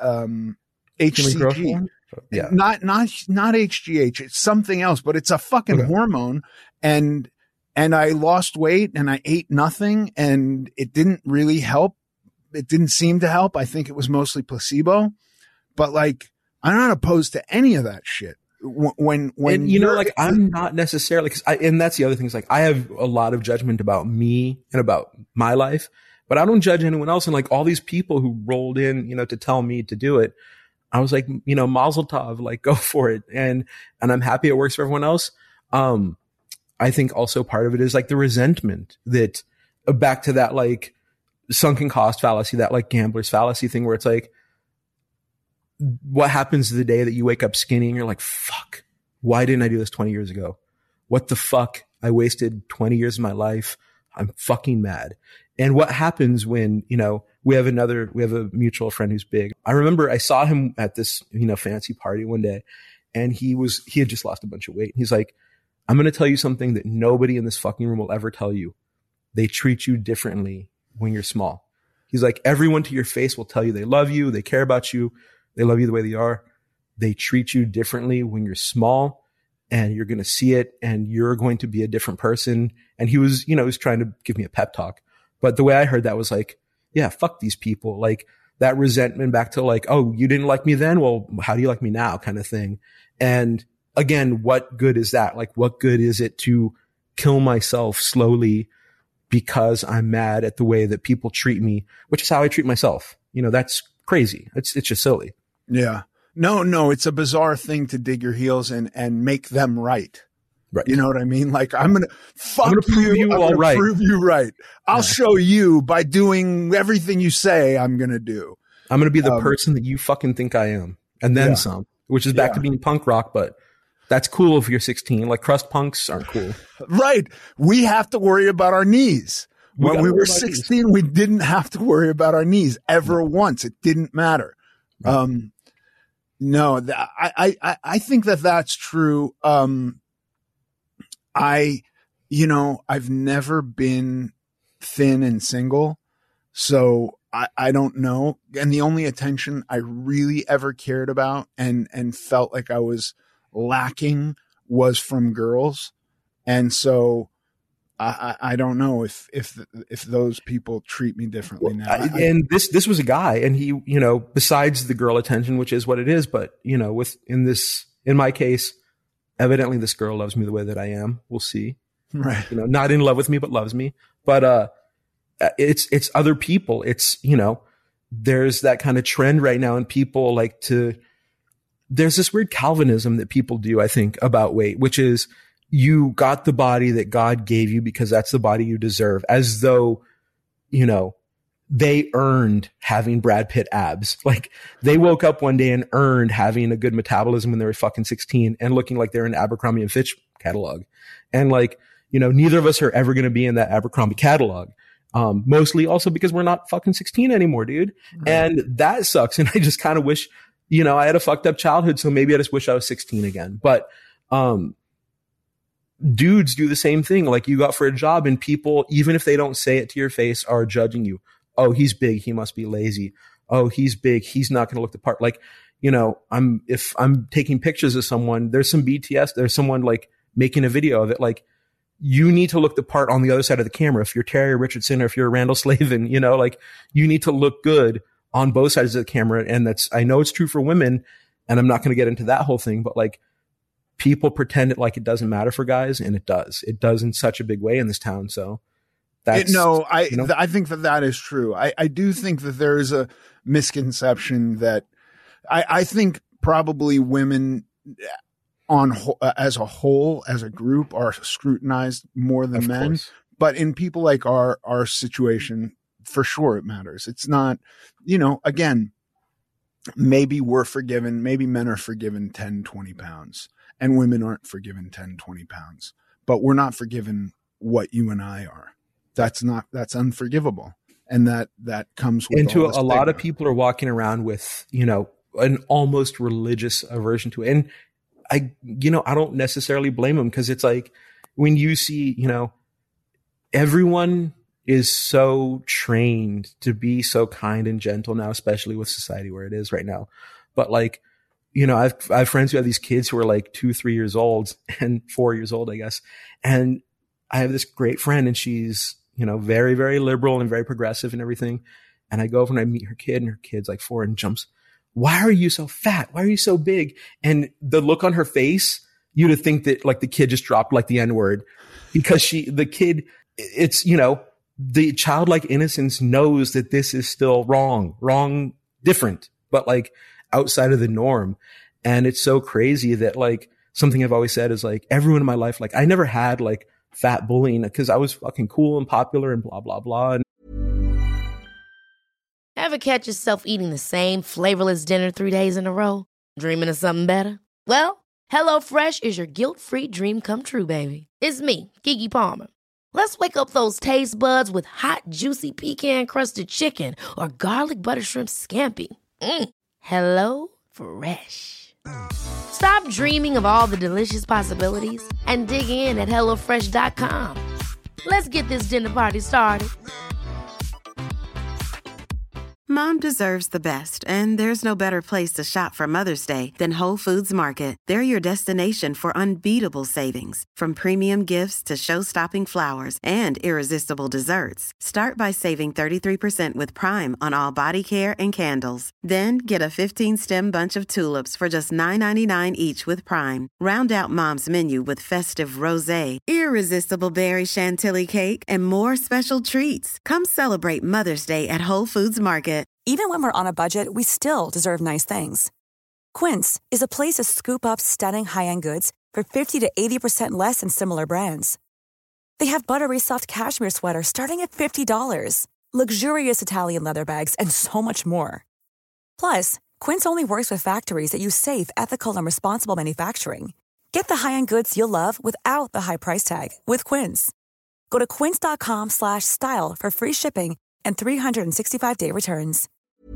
HCG. Yeah. Not HGH. It's something else, but it's a fucking hormone. And I lost weight and I ate nothing and it didn't really help. It didn't seem to help. I think it was mostly placebo, but like, I'm not opposed to any of that shit. When I'm not necessarily, and that's the other thing is like, I have a lot of judgment about me and about my life, but I don't judge anyone else. And like all these people who rolled in, to tell me to do it, I was like, Mazel tov, like go for it. And I'm happy it works for everyone else. I think also part of it is like the resentment that back to that, like sunken cost fallacy, that like gambler's fallacy thing where it's like, what happens the day that you wake up skinny and you're like, fuck, why didn't I do this 20 years ago? What the fuck? I wasted 20 years of my life. I'm fucking mad. And what happens when, we have a mutual friend who's big. I remember I saw him at this, fancy party one day and he had just lost a bunch of weight. He's like, I'm going to tell you something that nobody in this fucking room will ever tell you. They treat you differently when you're small. He's like, everyone to your face will tell you they love you. They care about you. They love you the way they are. They treat you differently when you're small and you're going to see it and you're going to be a different person. And he was, he was trying to give me a pep talk. But the way I heard that was like, yeah, fuck these people. Like that resentment back to like, oh, you didn't like me then? Well, how do you like me now? Kind of thing. And again, what good is that? Like, what good is it to kill myself slowly because I'm mad at the way that people treat me, which is how I treat myself. That's crazy. It's just silly. Yeah. No, it's a bizarre thing to dig your heels in and make them right. Right. You know what I mean? Like, I'm going to prove you all right. Prove you right. I'll show you by doing everything you say I'm going to do. I'm going to be the person that you fucking think I am. And then some, which is back to being punk rock, but that's cool if you're 16. Like, crust punks aren't cool. Right. We have to worry about our knees. When we were 16, we didn't have to worry about our knees ever once. It didn't matter. Right. No, I think that's true. I've never been thin and single, so I don't know. And the only attention I really ever cared about and felt like I was lacking was from girls. And so I don't know if those people treat me differently now. And this was a guy, and he, besides the girl attention, which is what it is, but in my case, evidently this girl loves me the way that I am. We'll see. Right. Not in love with me, but loves me. But it's other people. It's, there's that kind of trend right now, and people like there's this weird Calvinism that people do, I think, about weight, which is you got the body that God gave you because that's the body you deserve, as though, they earned having Brad Pitt abs. Like, they woke up one day and earned having a good metabolism when they were fucking 16 and looking like they're in Abercrombie and Fitch catalog. And like, neither of us are ever going to be in that Abercrombie catalog. Mostly also because we're not fucking 16 anymore, dude. Right. And that sucks. And I just kind of wish, I had a fucked up childhood. So maybe I just wish I was 16 again. But, dudes do the same thing. Like, you go out for a job and people, even if they don't say it to your face, are judging you. Oh, he's big, he must be lazy. Oh, he's big, he's not going to look the part. Like, if I'm taking pictures of someone, there's some BTS, there's someone like making a video of it. Like, you need to look the part on the other side of the camera. If you're Terry Richardson or if you're Randall Slavin, like, you need to look good on both sides of the camera. And I know it's true for women, and I'm not going to get into that whole thing, but like, people pretend it like it doesn't matter for guys, and it does. It does in such a big way in this town. So I think that is true. I do think that there is a misconception that I think probably women as a whole, as a group, are scrutinized more than men. Course. But in people like our situation, for sure it matters. It's not, again, maybe we're forgiven, maybe men are forgiven 10, 20 pounds. And women aren't forgiven 10, 20 pounds, but we're not forgiven what you and I are. That's unforgivable. And that comes with into a lot of people are walking around with, an almost religious aversion to it. And I don't necessarily blame them, because it's like, when you see, everyone is so trained to be so kind and gentle now, especially with society where it is right now. But like, I have friends who have these kids who are like 2-3 years old and 4 years old, I guess. And I have this great friend, and she's, very, very liberal and very progressive and everything. And I go over and I meet her kid, and her kid's like 4 and jumps, "Why are you so fat? Why are you so big?" And the look on her face, you'd think that like the kid just dropped like the N-word, because it's, the childlike innocence knows that this is still wrong, different, but like outside of the norm. And it's so crazy that like, something I've always said is like, everyone in my life, like, I never had like fat bullying because I was fucking cool and popular and blah, blah, blah. And Ever catch yourself eating the same flavorless dinner 3 days in a row? Dreaming of something better? Well, HelloFresh is your guilt-free dream come true, baby. It's me, Keke Palmer. Let's wake up those taste buds with hot, juicy pecan-crusted chicken or garlic butter shrimp scampi. Hello Fresh. Stop dreaming of all the delicious possibilities and dig in at HelloFresh.com. Let's get this dinner party started. Mom deserves the best, and there's no better place to shop for Mother's Day than Whole Foods Market. They're your destination for unbeatable savings, from premium gifts to show-stopping flowers and irresistible desserts. Start by saving 33% with Prime on all body care and candles. Then get a 15-stem bunch of tulips for just $9.99 each with Prime. Round out Mom's menu with festive rosé, irresistible berry chantilly cake, and more special treats. Come celebrate Mother's Day at Whole Foods Market. Even when we're on a budget, we still deserve nice things. Quince is a place to scoop up stunning high-end goods for 50 to 80% less than similar brands. They have buttery soft cashmere sweaters starting at $50, luxurious Italian leather bags, and so much more. Plus, Quince only works with factories that use safe, ethical, and responsible manufacturing. Get the high-end goods you'll love without the high price tag with Quince. Go to quince.com/style for free shipping and 365-day returns.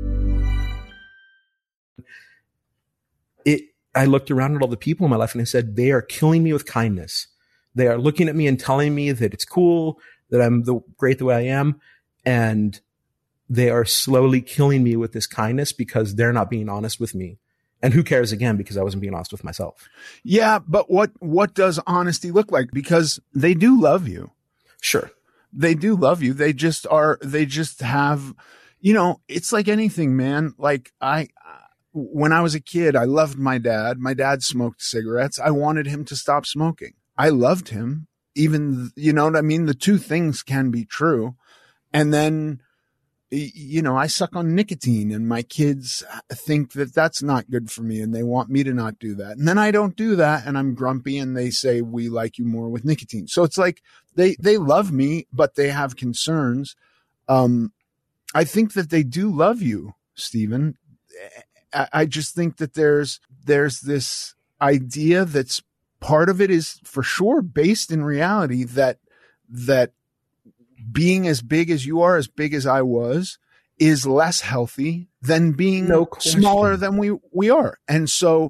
I looked around at all the people in my life and I said, they are killing me with kindness. They are looking at me and telling me that it's cool, that I'm great the way I am. And they are slowly killing me with this kindness because they're not being honest with me. And who cares again, because I wasn't being honest with myself. Yeah. But what does honesty look like? Because they do love you. Sure. They do love you. They just have, it's like anything, man. Like when I was a kid, I loved my dad. My dad smoked cigarettes. I wanted him to stop smoking. I loved him. Even, you know what I mean? The two things can be true. And then, I suck on nicotine and my kids think that that's not good for me and they want me to not do that. And then I don't do that and I'm grumpy and they say, we like you more with nicotine. So it's like they love me, but they have concerns. I think that they do love you, Stephen. I just think that there's this idea that's part of it is for sure based in reality that being as big as you are, as big as I was, is less healthy than being smaller than we are. And so,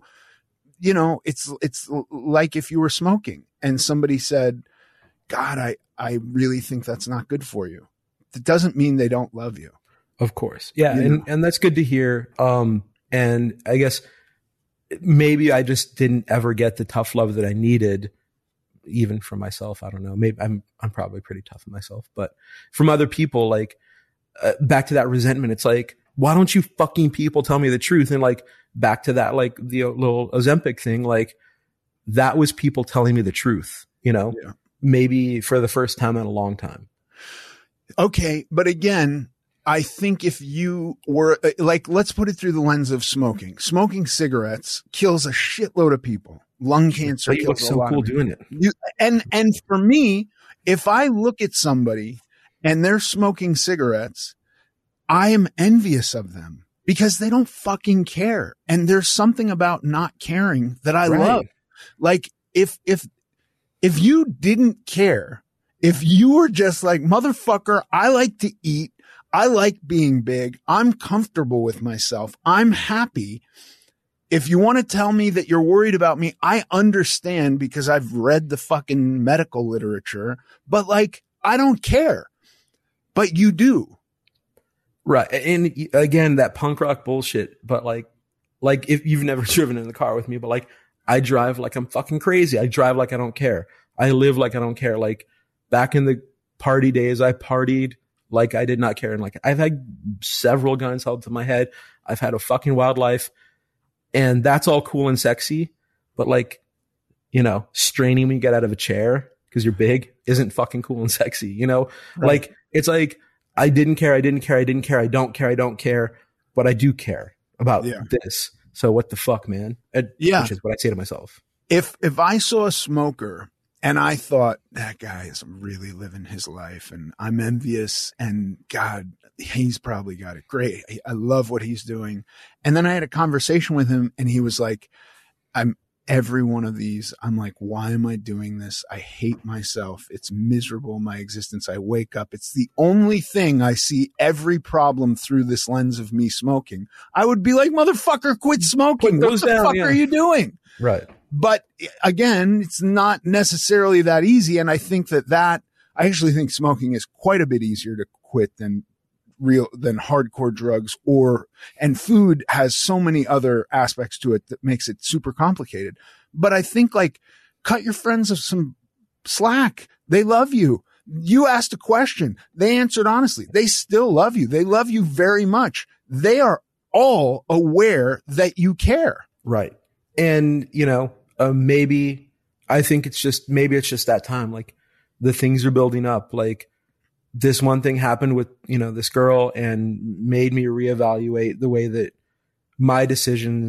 it's like if you were smoking and somebody said, God, I really think that's not good for you. That doesn't mean they don't love you. Of course. Yeah. And that's good to hear. And I guess maybe I just didn't ever get the tough love that I needed, even from myself. I don't know. Maybe I'm probably pretty tough on myself, but from other people, like back to that resentment, it's like, why don't you fucking people tell me the truth? And like back to that, like the little Ozempic thing, like that was people telling me the truth, maybe for the first time in a long time. Okay. But again, I think if you were like, let's put it through the lens of smoking. Smoking cigarettes kills a shitload of people. Lung cancer. But you look so cool doing it. And for me, if I look at somebody and they're smoking cigarettes, I am envious of them because they don't fucking care. And there's something about not caring that I love. Like if you didn't care, if you were just like, motherfucker, I like to eat. I like being big. I'm comfortable with myself. I'm happy. If you want to tell me that you're worried about me, I understand because I've read the fucking medical literature, but like, I don't care, but you do. Right. And again, that punk rock bullshit, but like if you've never driven in the car with me, but like I drive like I'm fucking crazy. I drive like I don't care. I live like I don't care. Like back in the party days, I partied like I did not care. And like I've had several guns held to my head. I've had a fucking wild life. And that's all cool and sexy. But like, straining when you get out of a chair because you're big isn't fucking cool and sexy, Right. Like, it's like, I didn't care. I don't care. But I do care about this. So what the fuck, man? Which is what I say to myself. If I saw a smoker and I thought that guy is really living his life and I'm envious and God, he's probably got it great. I love what he's doing. And then I had a conversation with him and he was like, I'm every one of these. I'm like, why am I doing this? I hate myself. It's miserable, my existence. I wake up. It's the only thing I see every problem through this lens of me smoking. I would be like, motherfucker, quit smoking. What the fuck are you doing? Right. But again, it's not necessarily that easy. And I think I actually think smoking is quite a bit easier to quit than hardcore drugs and food has so many other aspects to it that makes it super complicated. But I think like cut your friends of some slack. They love you. You asked a question. They answered honestly. They still love you. They love you very much. They are all aware that you care. Right. And, maybe I think it's just that time. Like the things are building up. Like this one thing happened with, this girl and made me reevaluate the way that my decisions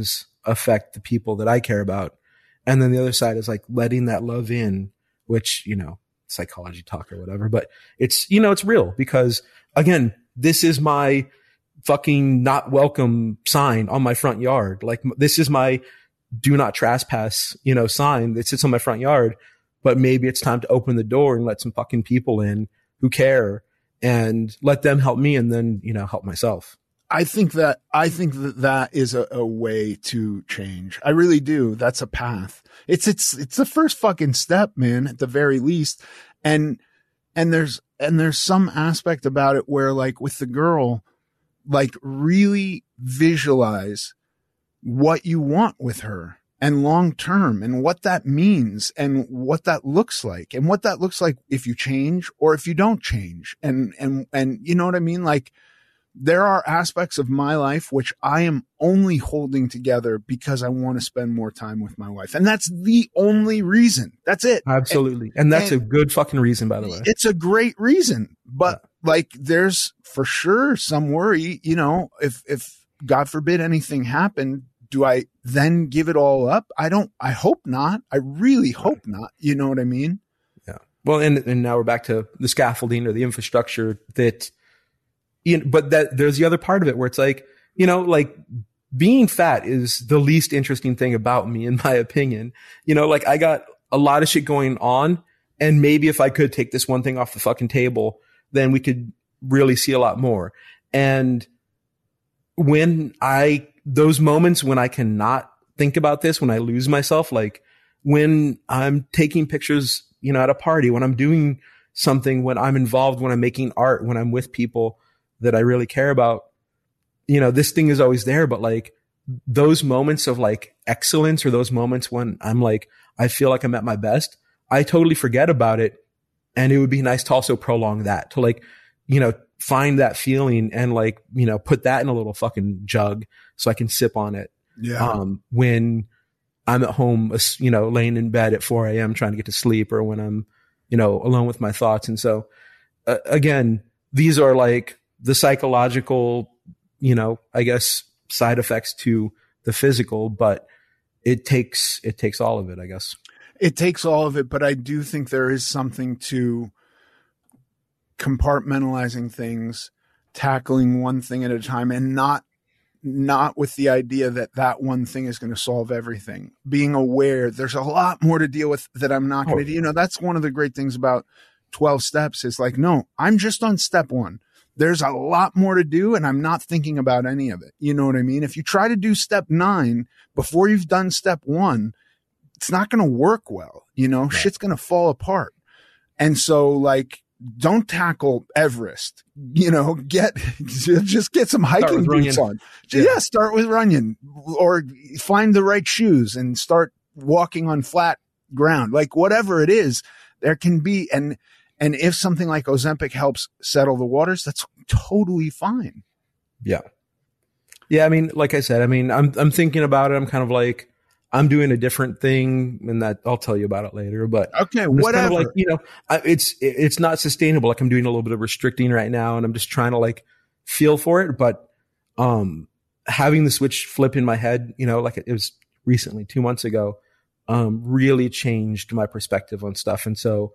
affect the people that I care about. And then the other side is like letting that love in, which, you know, psychology talk or whatever, but it's, you know, it's real because again, this is my fucking not welcome sign on my front yard. Like this is my do not trespass, you know, sign that sits on my front yard, but maybe it's time to open the door and let some fucking people in who care and let them help me and then, you know, help myself. I think that is a way to change. I really do. That's a path. It's the first fucking step, man, at the very least. And there's some aspect about it where like with the girl, like really visualize what you want with her and long term and what that means and what that looks like and what that looks like if you change or if you don't change. And you know what I mean? Like, there are aspects of my life which I am only holding together because I want to spend more time with my wife. And that's the only reason. That's it. Absolutely. And that's a good fucking reason, by the way. It's a great reason. But like, there's for sure some worry, you know, if God forbid anything happened, do I then give it all up? I hope not. I really hope not. You know what I mean? Yeah. Well, and now we're back to the scaffolding or the infrastructure that, you know, but that there's the other part of it where it's like, you know, like being fat is the least interesting thing about me, in my opinion. You know, like I got a lot of shit going on, and maybe if I could take this one thing off the fucking table, then we could really see a lot more. And those moments when I cannot think about this, when I lose myself, like when I'm taking pictures, you know, at a party, when I'm doing something, when I'm involved, when I'm making art, when I'm with people that I really care about, you know, this thing is always there. But like those moments of like excellence or those moments when I'm like, I feel like I'm at my best, I totally forget about it. And it would be nice to also prolong that, to like, you know, find that feeling and like, you know, put that in a little fucking jug so I can sip on it. Yeah. When I'm at home, you know, laying in bed at 4 a.m. trying to get to sleep, or when I'm, you know, alone with my thoughts. And so, again, these are like the psychological, you know, I guess side effects to the physical, but it takes all of it, I guess. It takes all of it, but I do think there is something to compartmentalizing things, tackling one thing at a time, and not with the idea that one thing is going to solve everything. Being aware there's a lot more to deal with that I'm not going to do. You know, that's one of the great things about 12 steps is like, no, I'm just on step 1. There's a lot more to do, and I'm not thinking about any of it. You know what I mean? If you try to do step 9 before you've done step 1, it's not going to work well. You know, shit's going to fall apart. And so like, don't tackle Everest, you know, just get some hiking boots on. Yeah. Start with Runyon, or find the right shoes and start walking on flat ground. Like whatever it is, there can be, and if something like Ozempic helps settle the waters, that's totally fine. Yeah. Yeah. I mean, like I said, I mean, I'm thinking about it. I'm kind of like, I'm doing a different thing, and that I'll tell you about it later, but okay, whatever. Kind of like, you know, it's not sustainable. Like I'm doing a little bit of restricting right now, and I'm just trying to like feel for it. But, having the switch flip in my head, you know, like it was recently 2 months ago, really changed my perspective on stuff. And so,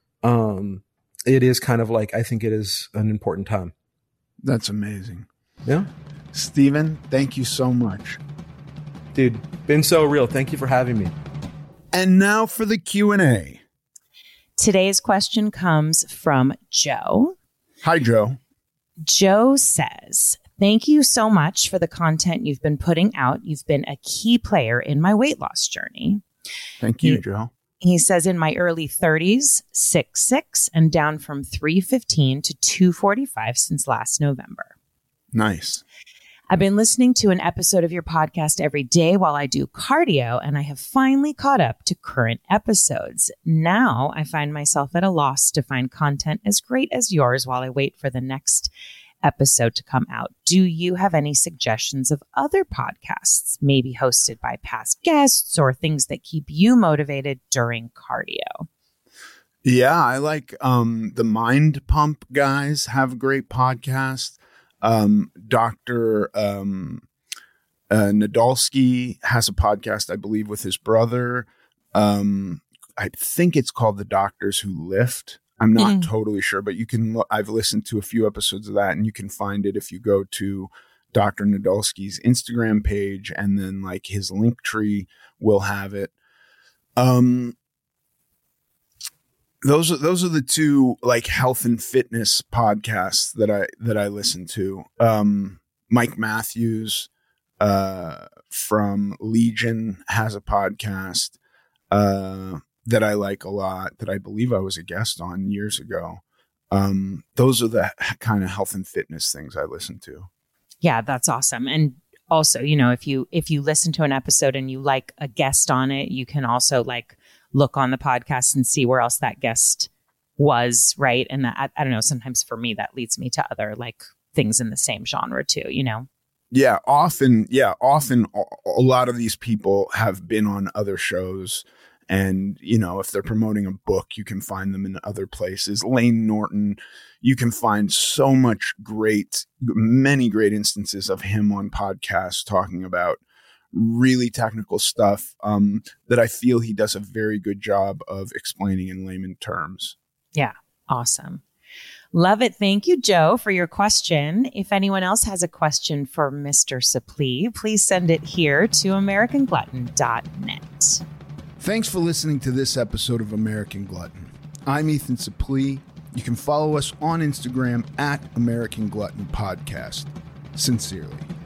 it is kind of like, I think it is an important time. That's amazing. Yeah. Stephen, thank you so much. Dude, been so real. Thank you for having me. And now for the Q&A. Today's question comes from Joe. Hi, Joe. Joe says, thank you so much for the content you've been putting out. You've been a key player in my weight loss journey. Thank you, Joe. He says, in my early 30s, 6'6", and down from 315 to 245 since last November. Nice. I've been listening to an episode of your podcast every day while I do cardio, and I have finally caught up to current episodes. Now I find myself at a loss to find content as great as yours while I wait for the next episode to come out. Do you have any suggestions of other podcasts, maybe hosted by past guests, or things that keep you motivated during cardio? Yeah, I like the Mind Pump guys have a great podcast. Dr. Nadolsky has a podcast, I believe, with his brother. I think it's called The Doctors Who Lift. I'm not totally sure, but you can look. I've listened to a few episodes of that, and you can find it if you go to Dr. Nadolsky's Instagram page, and then like his link tree will have it. Those are the two like health and fitness podcasts that I listen to. Mike Matthews from Legion has a podcast that I like a lot, that I believe I was a guest on years ago. Those are the kind of health and fitness things I listen to. Yeah, that's awesome. And also, you know, if you listen to an episode and you like a guest on it, you can also like look on the podcast and see where else that guest was, right? And I don't know, sometimes for me, that leads me to other like things in the same genre too, you know? Yeah, often a lot of these people have been on other shows. And, you know, if they're promoting a book, you can find them in other places. Layne Norton, you can find so many great instances of him on podcasts talking about really technical stuff that I feel he does a very good job of explaining in layman terms. Yeah, awesome. Love it. Thank you, Joe, for your question. If anyone else has a question for Mr. Suplee, please send it here to AmericanGlutton.net. Thanks for listening to this episode of American Glutton. I'm Ethan Suplee. You can follow us on Instagram at American Glutton Podcast. Sincerely.